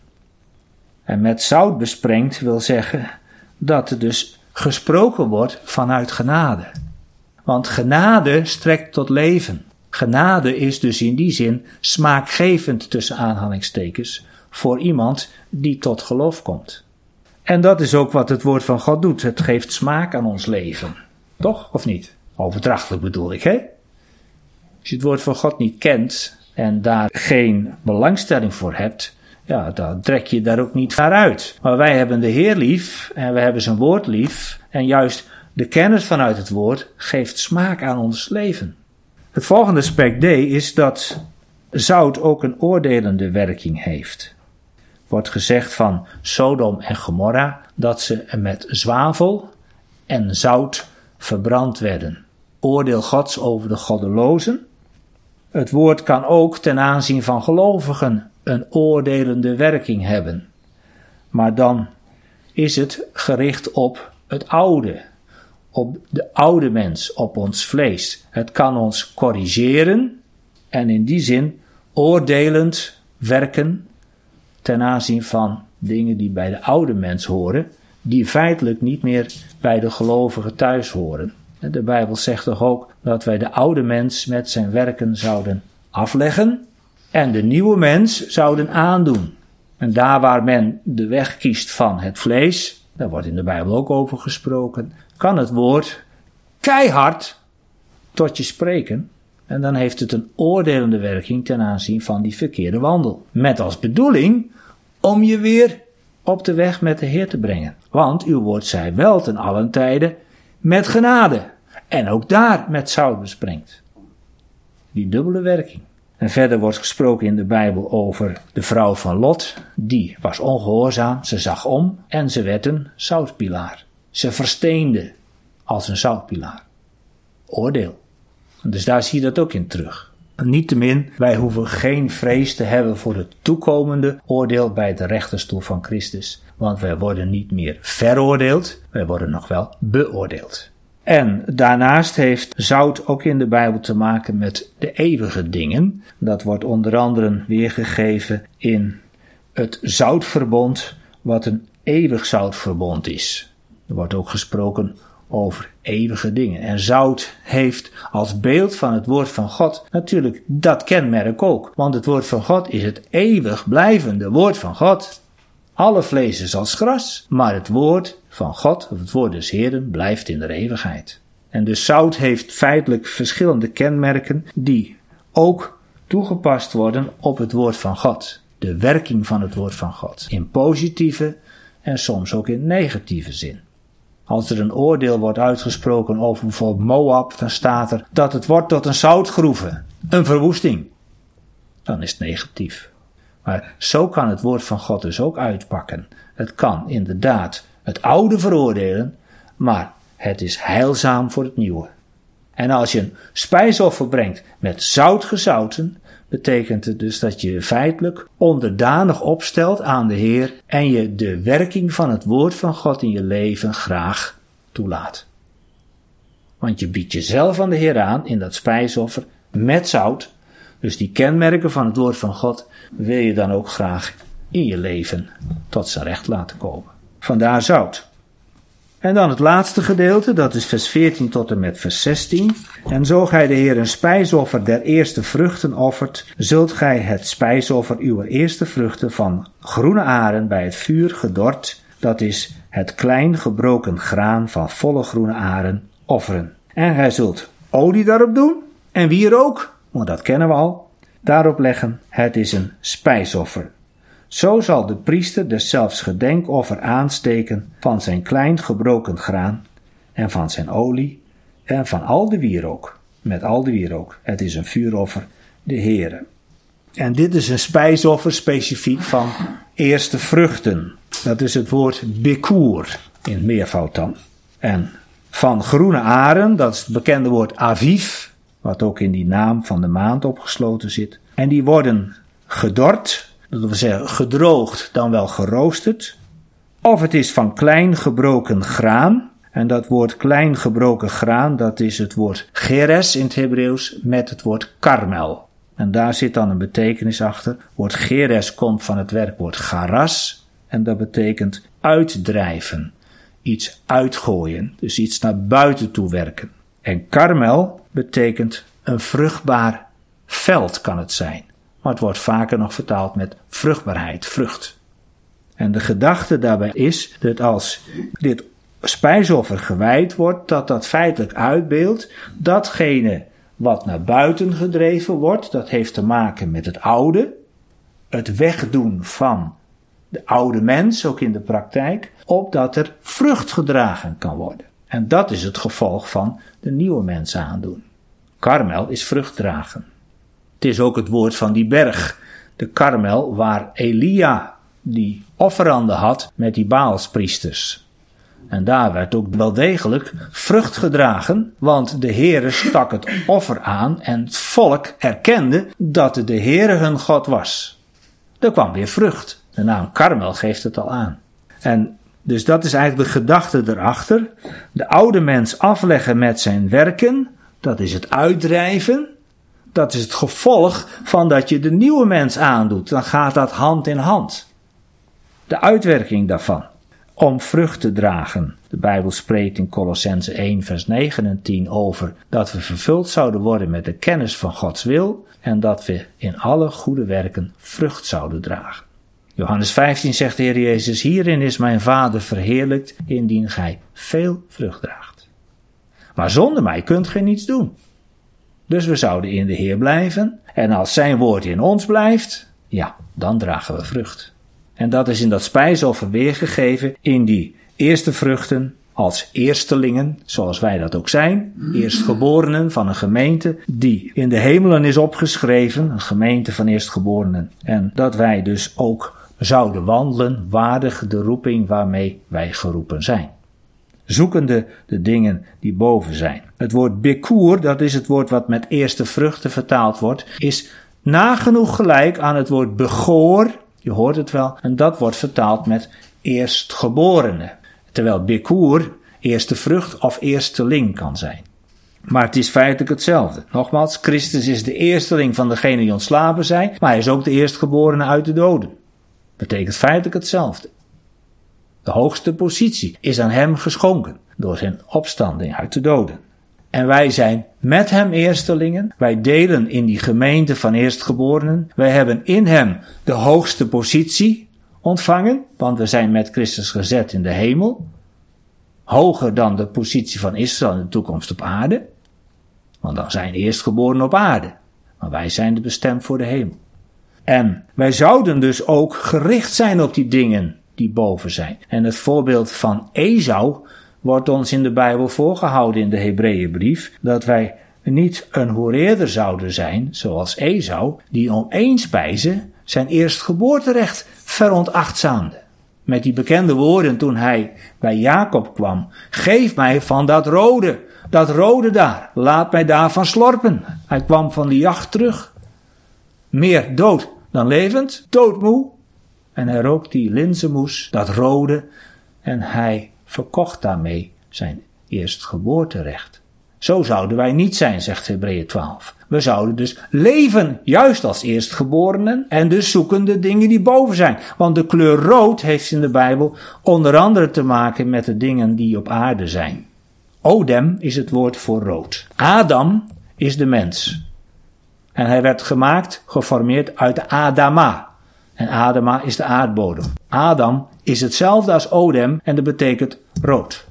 En met zout besprengt wil zeggen dat er dus gesproken wordt vanuit genade. Want genade strekt tot leven. Genade is dus in die zin smaakgevend tussen aanhalingstekens voor iemand die tot geloof komt. En dat is ook wat het woord van God doet. Het geeft smaak aan ons leven. Toch? Of niet? Overdrachtelijk bedoel ik, hè? Als je het woord van God niet kent en daar geen belangstelling voor hebt, ja, dan trek je daar ook niet naar uit. Maar wij hebben de Heer lief en we hebben zijn woord lief en juist de kennis vanuit het woord geeft smaak aan ons leven. Het volgende aspect D is dat zout ook een oordelende werking heeft. Wordt gezegd van Sodom en Gomorra dat ze met zwavel en zout verbrand werden. Oordeel Gods over de goddelozen. Het woord kan ook ten aanzien van gelovigen een oordelende werking hebben. Maar dan is het gericht op het oude, op de oude mens, op ons vlees. Het kan ons corrigeren en in die zin oordelend werken ten aanzien van dingen die bij de oude mens horen, die feitelijk niet meer bij de gelovigen thuis horen. De Bijbel zegt toch ook dat wij de oude mens met zijn werken zouden afleggen en de nieuwe mens zouden aandoen. En daar waar men de weg kiest van het vlees, daar wordt in de Bijbel ook over gesproken, kan het woord keihard tot je spreken. En dan heeft het een oordelende werking ten aanzien van die verkeerde wandel. Met als bedoeling om je weer op de weg met de Heer te brengen. Want uw woord zij wel ten allen tijde met genade. En ook daar met zout besprengt. Die dubbele werking. En verder wordt gesproken in de Bijbel over de vrouw van Lot. Die was ongehoorzaam, ze zag om en ze werd een zoutpilaar. Ze versteende als een zoutpilaar. Oordeel. Dus daar zie je dat ook in terug. Niettemin, wij hoeven geen vrees te hebben voor het toekomende oordeel bij de rechterstoel van Christus. Want wij worden niet meer veroordeeld, wij worden nog wel beoordeeld. En daarnaast heeft zout ook in de Bijbel te maken met de eeuwige dingen. Dat wordt onder andere weergegeven in het zoutverbond, wat een eeuwig zoutverbond is. Er wordt ook gesproken over eeuwige dingen. En zout heeft als beeld van het woord van God natuurlijk dat kenmerk ook. Want het woord van God is het eeuwig blijvende woord van God. Alle vlees is als gras, maar het woord van God, of het woord des Heeren, blijft in de eeuwigheid. En dus zout heeft feitelijk verschillende kenmerken die ook toegepast worden op het woord van God. De werking van het woord van God. In positieve en soms ook in negatieve zin. Als er een oordeel wordt uitgesproken over bijvoorbeeld Moab, dan staat er dat het wordt tot een zoutgroeve, een verwoesting. Dan is het negatief. Maar zo kan het woord van God dus ook uitpakken. Het kan inderdaad het oude veroordelen, maar het is heilzaam voor het nieuwe. En als je een spijsoffer brengt met zout gezouten, betekent het dus dat je feitelijk onderdanig opstelt aan de Heer en je de werking van het woord van God in je leven graag toelaat. Want je biedt jezelf aan de Heer aan in dat spijsoffer met zout. Dus die kenmerken van het woord van God wil je dan ook graag in je leven tot zijn recht laten komen. Vandaar zout. En dan het laatste gedeelte, dat is vers veertien tot en met vers zestien. En zo gij de Heer een spijsoffer der eerste vruchten offert, zult gij het spijsoffer uw eerste vruchten van groene aren bij het vuur gedort, dat is het klein gebroken graan van volle groene aren, offeren. En gij zult olie daarop doen en wierook, want dat kennen we al, daarop leggen, het is een spijsoffer. Zo zal de priester deszelfs gedenkoffer aansteken van zijn klein gebroken graan en van zijn olie en van al de wierook, met al de wierook. Het is een vuuroffer, de Heere. En dit is een spijsoffer specifiek van eerste vruchten. Dat is het woord bikoer in meervoud dan. En van groene aren, dat is het bekende woord aviv, wat ook in die naam van de maand opgesloten zit. En die worden gedort, dat wil zeggen gedroogd dan wel geroosterd. Of het is van klein gebroken graan. En dat woord klein gebroken graan, dat is het woord geres in het Hebreeuws met het woord karmel. En daar zit dan een betekenis achter. Het woord geres komt van het werkwoord garas. En dat betekent uitdrijven. Iets uitgooien. Dus iets naar buiten toe werken. En karmel betekent een vruchtbaar veld kan het zijn. Maar het wordt vaker nog vertaald met vruchtbaarheid, vrucht. En de gedachte daarbij is dat als dit spijsoffer gewijd wordt, dat dat feitelijk uitbeeldt datgene wat naar buiten gedreven wordt. Dat heeft te maken met het oude, het wegdoen van de oude mens, ook in de praktijk, opdat er vrucht gedragen kan worden. En dat is het gevolg van de nieuwe mens aandoen. Karmel is vrucht dragen. Het is ook het woord van die berg, de Karmel, waar Elia die offeranden had met die Baalspriesters. En daar werd ook wel degelijk vrucht gedragen, want de Heere stak het offer aan en het volk erkende dat het de Heere hun God was. Er kwam weer vrucht. De naam Karmel geeft het al aan. En dus dat is eigenlijk de gedachte erachter. De oude mens afleggen met zijn werken, dat is het uitdrijven. Dat is het gevolg van dat je de nieuwe mens aandoet. Dan gaat dat hand in hand. De uitwerking daarvan. Om vrucht te dragen. De Bijbel spreekt in Kolossenzen één vers negen en tien over dat we vervuld zouden worden met de kennis van Gods wil en dat we in alle goede werken vrucht zouden dragen. Johannes vijftien zegt de Heer Jezus, hierin is mijn Vader verheerlijkt, indien gij veel vrucht draagt. Maar zonder mij kunt gij niets doen. Dus we zouden in de Heer blijven en als zijn woord in ons blijft, ja, dan dragen we vrucht. En dat is in dat spijsoffer weergegeven in die eerste vruchten als eerstelingen, zoals wij dat ook zijn, eerstgeborenen van een gemeente die in de hemelen is opgeschreven, een gemeente van eerstgeborenen. En dat wij dus ook zouden wandelen waardig de roeping waarmee wij geroepen zijn. Zoekende de dingen die boven zijn. Het woord bikoer, dat is het woord wat met eerste vruchten vertaald wordt, is nagenoeg gelijk aan het woord begoor. Je hoort het wel. En dat wordt vertaald met eerstgeborene. Terwijl bikoer eerste vrucht of eersteling kan zijn. Maar het is feitelijk hetzelfde. Nogmaals, Christus is de eersteling van degenen die ontslapen zijn. Maar hij is ook de eerstgeborene uit de doden. Betekent feitelijk hetzelfde. De hoogste positie is aan hem geschonken. Door zijn opstanding uit de doden. En wij zijn met hem eerstelingen. Wij delen in die gemeente van eerstgeborenen. Wij hebben in hem de hoogste positie ontvangen. Want we zijn met Christus gezet in de hemel. Hoger dan de positie van Israël in de toekomst op aarde. Want dan zijn eerstgeborenen op aarde. Maar wij zijn er bestemd voor de hemel. En wij zouden dus ook gericht zijn op die dingen die boven zijn. En het voorbeeld van Esau wordt ons in de Bijbel voorgehouden in de Hebreeënbrief, dat wij niet een hoereerder zouden zijn, zoals Esau, die om één spijze zijn eerstgeboorterecht veronachtzaamde. Met die bekende woorden toen hij bij Jacob kwam, geef mij van dat rode, dat rode daar, laat mij daarvan slorpen. Hij kwam van de jacht terug, meer dood dan levend, doodmoe, en hij rook die linzenmoes, dat rode, en hij verkocht daarmee zijn eerstgeboorterecht. Zo zouden wij niet zijn, zegt Hebreeën twaalf. We zouden dus leven, juist als eerstgeborenen, en dus zoeken de dingen die boven zijn. Want de kleur rood heeft in de Bijbel onder andere te maken met de dingen die op aarde zijn. Odem is het woord voor rood. Adam is de mens. En hij werd gemaakt, geformeerd uit de Adama. En Adama is de aardbodem. Adam is hetzelfde als Odem en dat betekent rood.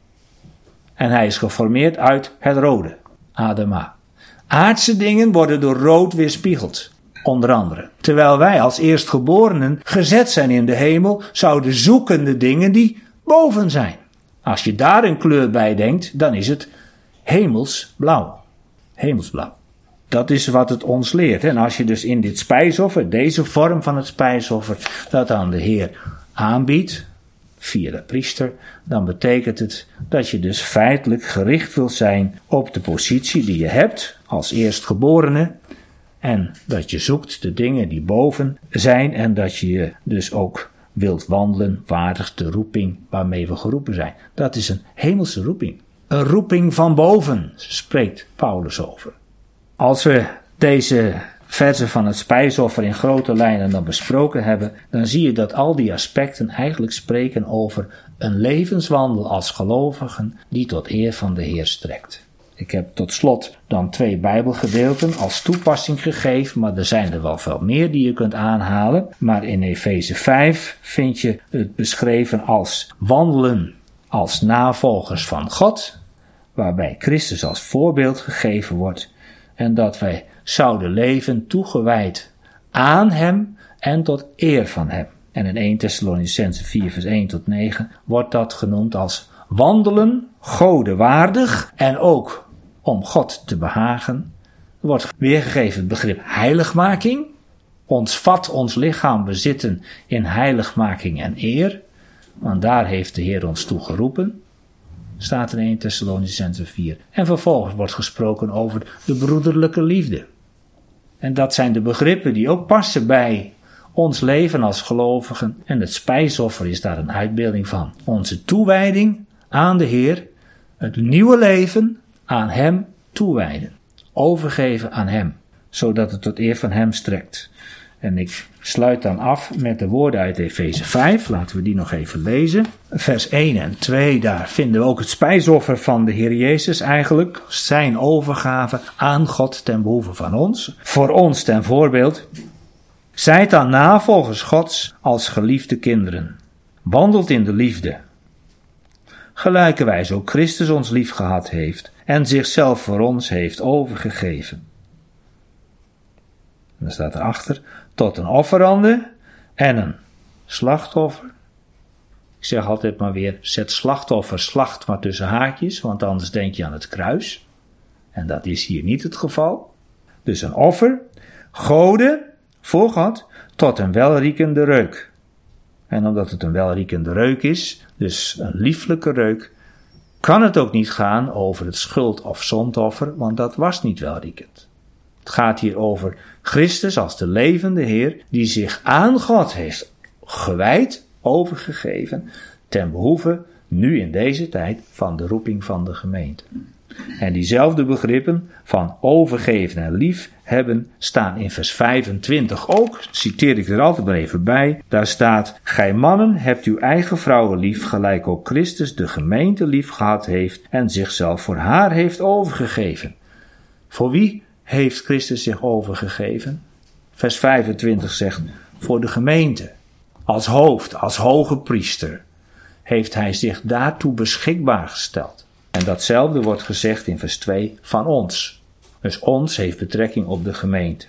En hij is geformeerd uit het rode, Adama. Aardse dingen worden door rood weerspiegeld, onder andere. Terwijl wij als eerstgeborenen gezet zijn in de hemel, zouden zoeken de dingen die boven zijn. Als je daar een kleur bij denkt, dan is het hemelsblauw. Hemelsblauw. Dat is wat het ons leert. En als je dus in dit spijsoffer, deze vorm van het spijsoffer, dat aan de Heer aanbiedt, via de priester, dan betekent het dat je dus feitelijk gericht wil zijn op de positie die je hebt als eerstgeborene. En dat je zoekt de dingen die boven zijn en dat je dus ook wilt wandelen waardig de roeping waarmee we geroepen zijn. Dat is een hemelse roeping. Een roeping van boven, spreekt Paulus over. Als we deze verzen van het spijsoffer in grote lijnen dan besproken hebben, dan zie je dat al die aspecten eigenlijk spreken over een levenswandel als gelovigen die tot eer van de Heer strekt. Ik heb tot slot dan twee Bijbelgedeelten als toepassing gegeven, maar er zijn er wel veel meer die je kunt aanhalen. Maar in Efeze vijf vind je het beschreven als wandelen als navolgers van God, waarbij Christus als voorbeeld gegeven wordt en dat wij zouden leven toegewijd aan hem en tot eer van hem. En in eerste Thessalonicenzen vier vers één tot negen wordt dat genoemd als wandelen, godenwaardig en ook om God te behagen. Er wordt weergegeven het begrip heiligmaking. Ons vat, ons lichaam bezitten in heiligmaking en eer. Want daar heeft de Heer ons toe geroepen. Staat in eerste Thessalonicenzen vier. En vervolgens wordt gesproken over de broederlijke liefde. En dat zijn de begrippen die ook passen bij ons leven als gelovigen. En het spijsoffer is daar een uitbeelding van. Onze toewijding aan de Heer. Het nieuwe leven aan hem toewijden. Overgeven aan hem. Zodat het tot eer van hem strekt. En ik sluit dan af met de woorden uit Efeze vijf. Laten we die nog even lezen. Vers één en twee, daar vinden we ook het spijsoffer van de Heer Jezus eigenlijk. Zijn overgave aan God ten behoeve van ons. Voor ons ten voorbeeld. Zijt dan navolgers Gods als geliefde kinderen. Wandelt in de liefde. Gelijkerwijs ook Christus ons lief gehad heeft en zichzelf voor ons heeft overgegeven. En dan staat erachter, tot een offerande en een slachtoffer. Ik zeg altijd maar weer, zet slachtoffer, slacht maar tussen haakjes, want anders denk je aan het kruis. En dat is hier niet het geval. Dus een offer, gode, voor God, tot een welriekende reuk. En omdat het een welriekende reuk is, dus een lieflijke reuk, kan het ook niet gaan over het schuld- of zondoffer, want dat was niet welriekend. Het gaat hier over Christus als de levende Heer, die zich aan God heeft gewijd, overgegeven, ten behoeve, nu in deze tijd, van de roeping van de gemeente. En diezelfde begrippen van overgeven en lief hebben staan in vers vijfentwintig ook, citeer ik er altijd maar even bij. Daar staat, gij mannen hebt uw eigen vrouwen lief, gelijk ook Christus de gemeente lief gehad heeft en zichzelf voor haar heeft overgegeven. Voor wie heeft Christus zich overgegeven? Vers vijfentwintig zegt, voor de gemeente. Als hoofd, als hoge priester, heeft hij zich daartoe beschikbaar gesteld. En datzelfde wordt gezegd in vers twee van ons. Dus ons heeft betrekking op de gemeente.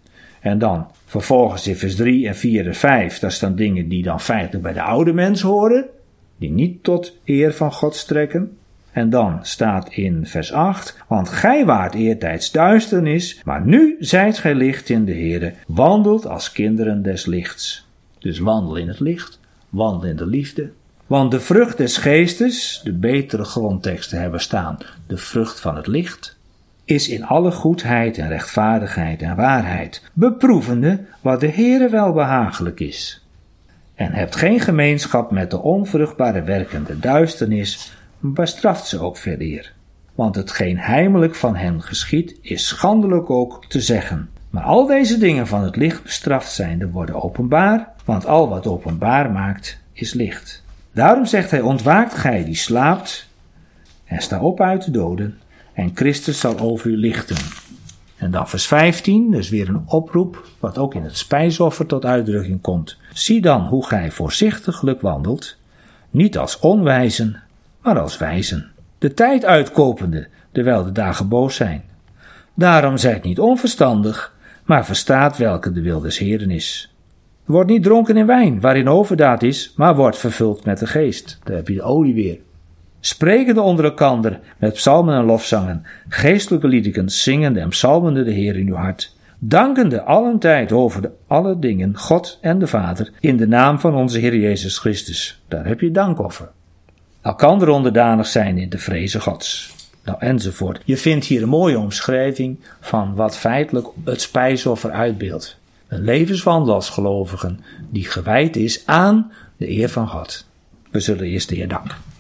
En dan vervolgens in vers drie en vier en vijf, dat staan dingen die dan feitelijk bij de oude mens horen, die niet tot eer van God strekken. En dan staat in vers acht, want gij waart eertijds duisternis, maar nu zijt gij licht in de Heere, wandelt als kinderen des lichts. Dus wandel in het licht, wandel in de liefde. Want de vrucht des geestes, de betere grondteksten hebben staan, de vrucht van het licht, is in alle goedheid en rechtvaardigheid en waarheid, beproevende wat de Heere wel behagelijk is. En hebt geen gemeenschap met de onvruchtbare werkende duisternis, bestraft ze ook veeleer. Want hetgeen heimelijk van hen geschiedt, is schandelijk ook te zeggen. Maar al deze dingen van het licht bestraft zijnde worden openbaar, want al wat openbaar maakt, is licht. Daarom zegt hij, ontwaakt gij die slaapt, en sta op uit de doden, en Christus zal over u lichten. En dan vers vijftien, dus weer een oproep, wat ook in het spijsoffer tot uitdrukking komt. Zie dan hoe gij voorzichtiglijk wandelt, niet als onwijzen, maar als wijzen. De tijd uitkopende, terwijl de dagen boos zijn. Daarom zijt niet onverstandig, maar verstaat welke de wil des Heeren is. Word niet dronken in wijn, waarin overdaad is, maar wordt vervuld met de geest. Daar heb je de olie weer. Sprekende onder elkander met psalmen en lofzangen, geestelijke liederen, zingende en psalmende de Heer in uw hart. Dankende alentijd over de alle dingen, God en de Vader, in de naam van onze Heer Jezus Christus. Daar heb je dankoffer. Elkander onderdanig zijn in de vreze Gods. Nou, enzovoort. Je vindt hier een mooie omschrijving van wat feitelijk het spijsoffer uitbeeldt. Een levenswandel als gelovigen die gewijd is aan de eer van God. We zullen eerst de Heer danken.